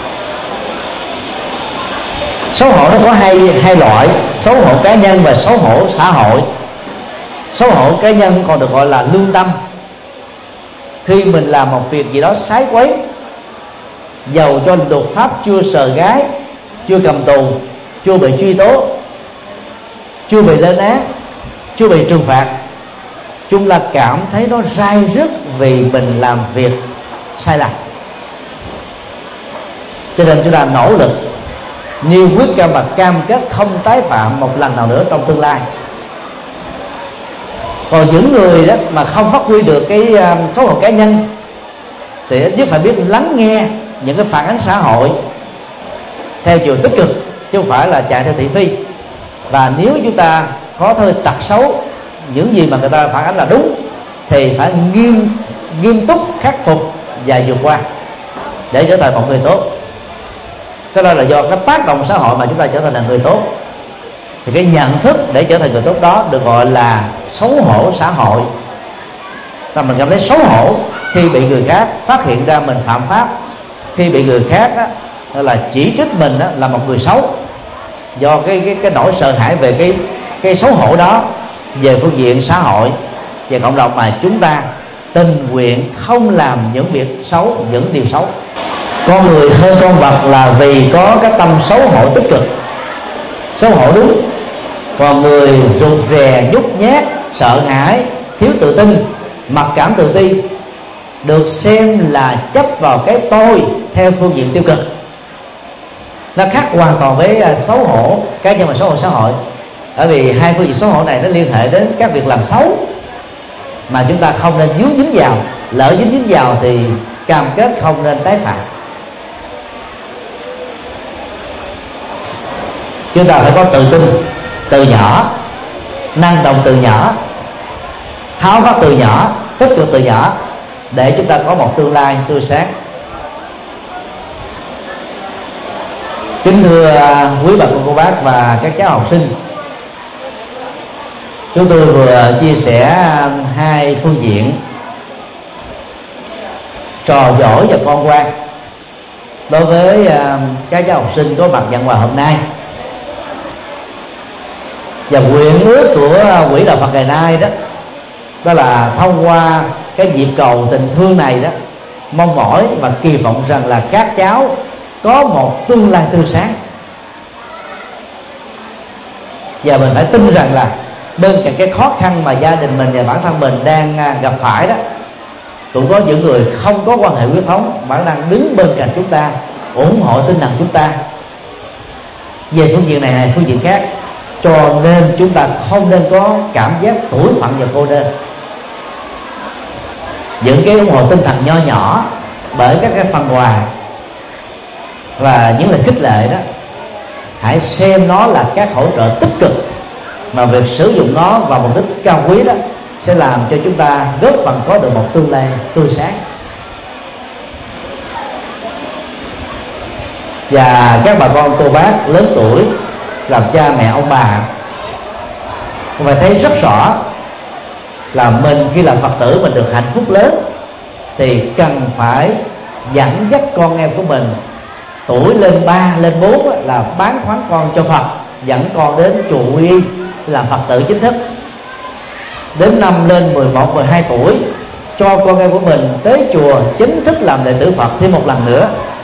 Xấu hổ nó có hai hai loại: xấu hổ cá nhân và xấu hổ xã hội. Xấu hổ cá nhân còn được gọi là lương tâm. Khi mình làm một việc gì đó sái quấy, dầu cho luật pháp chưa sờ gái, chưa cầm tù, chưa bị truy tố, chưa bị lên án, chưa bị trừng phạt, chúng ta cảm thấy nó rai rứt vì mình làm việc sai lầm. Cho nên chúng ta nỗ lực như quyết tâm và cam kết không tái phạm một lần nào nữa trong tương lai. Còn những người đó mà không phát huy được cái xấu hổ cá nhân thì ít nhất phải biết lắng nghe những cái phản ánh xã hội theo chiều tích cực, chứ không phải là chạy theo thị phi. Và nếu chúng ta có hơi tật xấu, những gì mà người ta phản ánh là đúng, thì phải nghiêm nghiêm túc khắc phục và vượt qua để trở thành một người tốt. Cái đó là do cái tác động xã hội mà chúng ta trở thành là người tốt. Thì cái nhận thức để trở thành người tốt đó được gọi là xấu hổ xã hội. Là mình cảm thấy xấu hổ khi bị người khác phát hiện ra mình phạm pháp, khi bị người khác á, là chỉ trích mình á, là một người xấu, do cái cái cái nỗi sợ hãi về cái cái xấu hổ đó về phương diện xã hội và cộng đồng, mà chúng ta tình nguyện không làm những việc xấu, những điều xấu. Con người hơn con vật là vì có cái tâm xấu hổ tích cực, xấu hổ đúng. Còn người rụt rè, nhút nhát, sợ hãi, thiếu tự tin, mặc cảm tự ti được xem là chấp vào cái tôi theo phương diện tiêu cực. Nó khác hoàn toàn với xấu hổ cá nhân và xấu hổ xã hội, bởi vì hai phương diện xấu hổ này nó liên hệ đến các việc làm xấu mà chúng ta không nên dính dính vào. Lỡ dính dính vào thì cam kết không nên tái phạm. Chúng ta phải có tự tin từ nhỏ, năng động từ nhỏ, tháo vát từ nhỏ, tích cực từ nhỏ, để chúng ta có một tương lai tươi sáng. Kính thưa quý bà con cô bác và các cháu học sinh, chúng tôi vừa chia sẻ hai phương diện trò giỏi và con ngoan đối với các cháu học sinh có mặt nhận quà hôm nay. Và nguyện ước của quỹ đạo Phật ngày nay đó, đó là thông qua cái nhịp cầu tình thương này đó, mong mỏi và kỳ vọng rằng là các cháu có một tương lai tươi sáng. Và mình phải tin rằng là bên cạnh cái khó khăn mà gia đình mình và bản thân mình đang gặp phải đó, cũng có những người không có quan hệ huyết thống vẫn đang đứng bên cạnh chúng ta, ủng hộ tinh thần chúng ta về phương diện này hay phương diện khác. Cho nên chúng ta không nên có cảm giác tủi phận và cô đơn. Những cái ủng hộ tinh thần nho nhỏ bởi các cái phần quà và những lời khích lệ đó, hãy xem nó là các hỗ trợ tích cực, mà việc sử dụng nó vào mục đích cao quý đó sẽ làm cho chúng ta góp phần có được một tương lai tươi sáng. Và các bà con cô bác lớn tuổi làm cha mẹ ông bà cũng phải thấy rất rõ là mình khi làm Phật tử mình được hạnh phúc lớn thì cần phải dẫn dắt con em của mình tuổi lên ba lên bốn là bán khoán con cho Phật, dẫn con đến chùa Quy Y làm Phật tử chính thức. Đến năm lên mười một, mười hai tuổi cho con em của mình tới chùa chính thức làm đệ tử Phật thêm một lần nữa.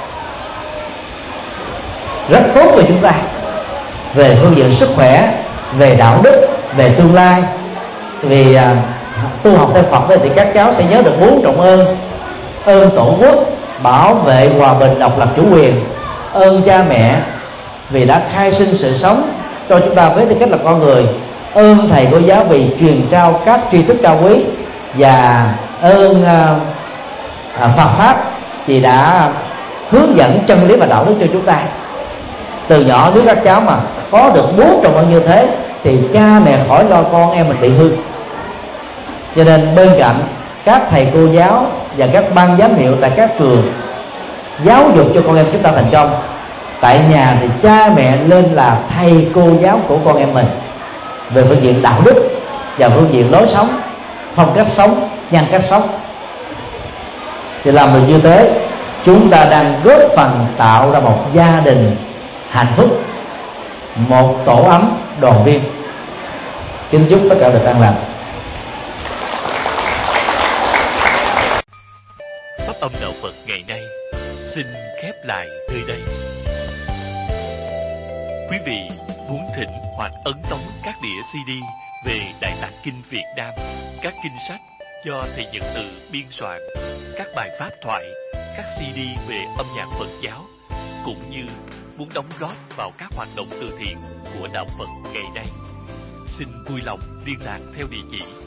Rất tốt về chúng ta, về phương diện sức khỏe, về đạo đức, về tương lai. Vì à, tu học theo Phật thì các cháu sẽ nhớ được bốn trọng ơn: ơn tổ quốc, bảo vệ hòa bình độc lập chủ quyền; ơn cha mẹ vì đã khai sinh sự sống cho chúng ta với tư cách là con người; ơn thầy cô giáo vì truyền trao các tri thức cao quý; và ơn à, à, Phật pháp vì đã hướng dẫn chân lý và đạo đức cho chúng ta. Từ nhỏ nếu các cháu mà có được bốn trọng ơn như thế thì cha mẹ khỏi lo con em mình bị hư. Cho nên bên cạnh các thầy cô giáo và các ban giám hiệu tại các trường giáo dục cho con em chúng ta thành công, tại nhà thì cha mẹ nên là thầy cô giáo của con em mình về phương diện đạo đức và phương diện lối sống, phong cách sống, nhân cách sống. Thì làm được như thế, chúng ta đang góp phần tạo ra một gia đình hạnh phúc, một tổ ấm đoàn viên. Kính chúc tất cả được an lành. Pháp âm đạo Phật ngày nay xin khép lại nơi đây. Quý vị muốn thỉnh hoặc ấn tống các đĩa xê đê về Đại Tạng Kinh Việt Nam, các kinh sách do thầy Nhật Từ biên soạn, các bài pháp thoại, các xê đê về âm nhạc Phật giáo, cũng như muốn đóng góp vào các hoạt động từ thiện của đạo Phật ngày nay, xin vui lòng liên lạc theo địa chỉ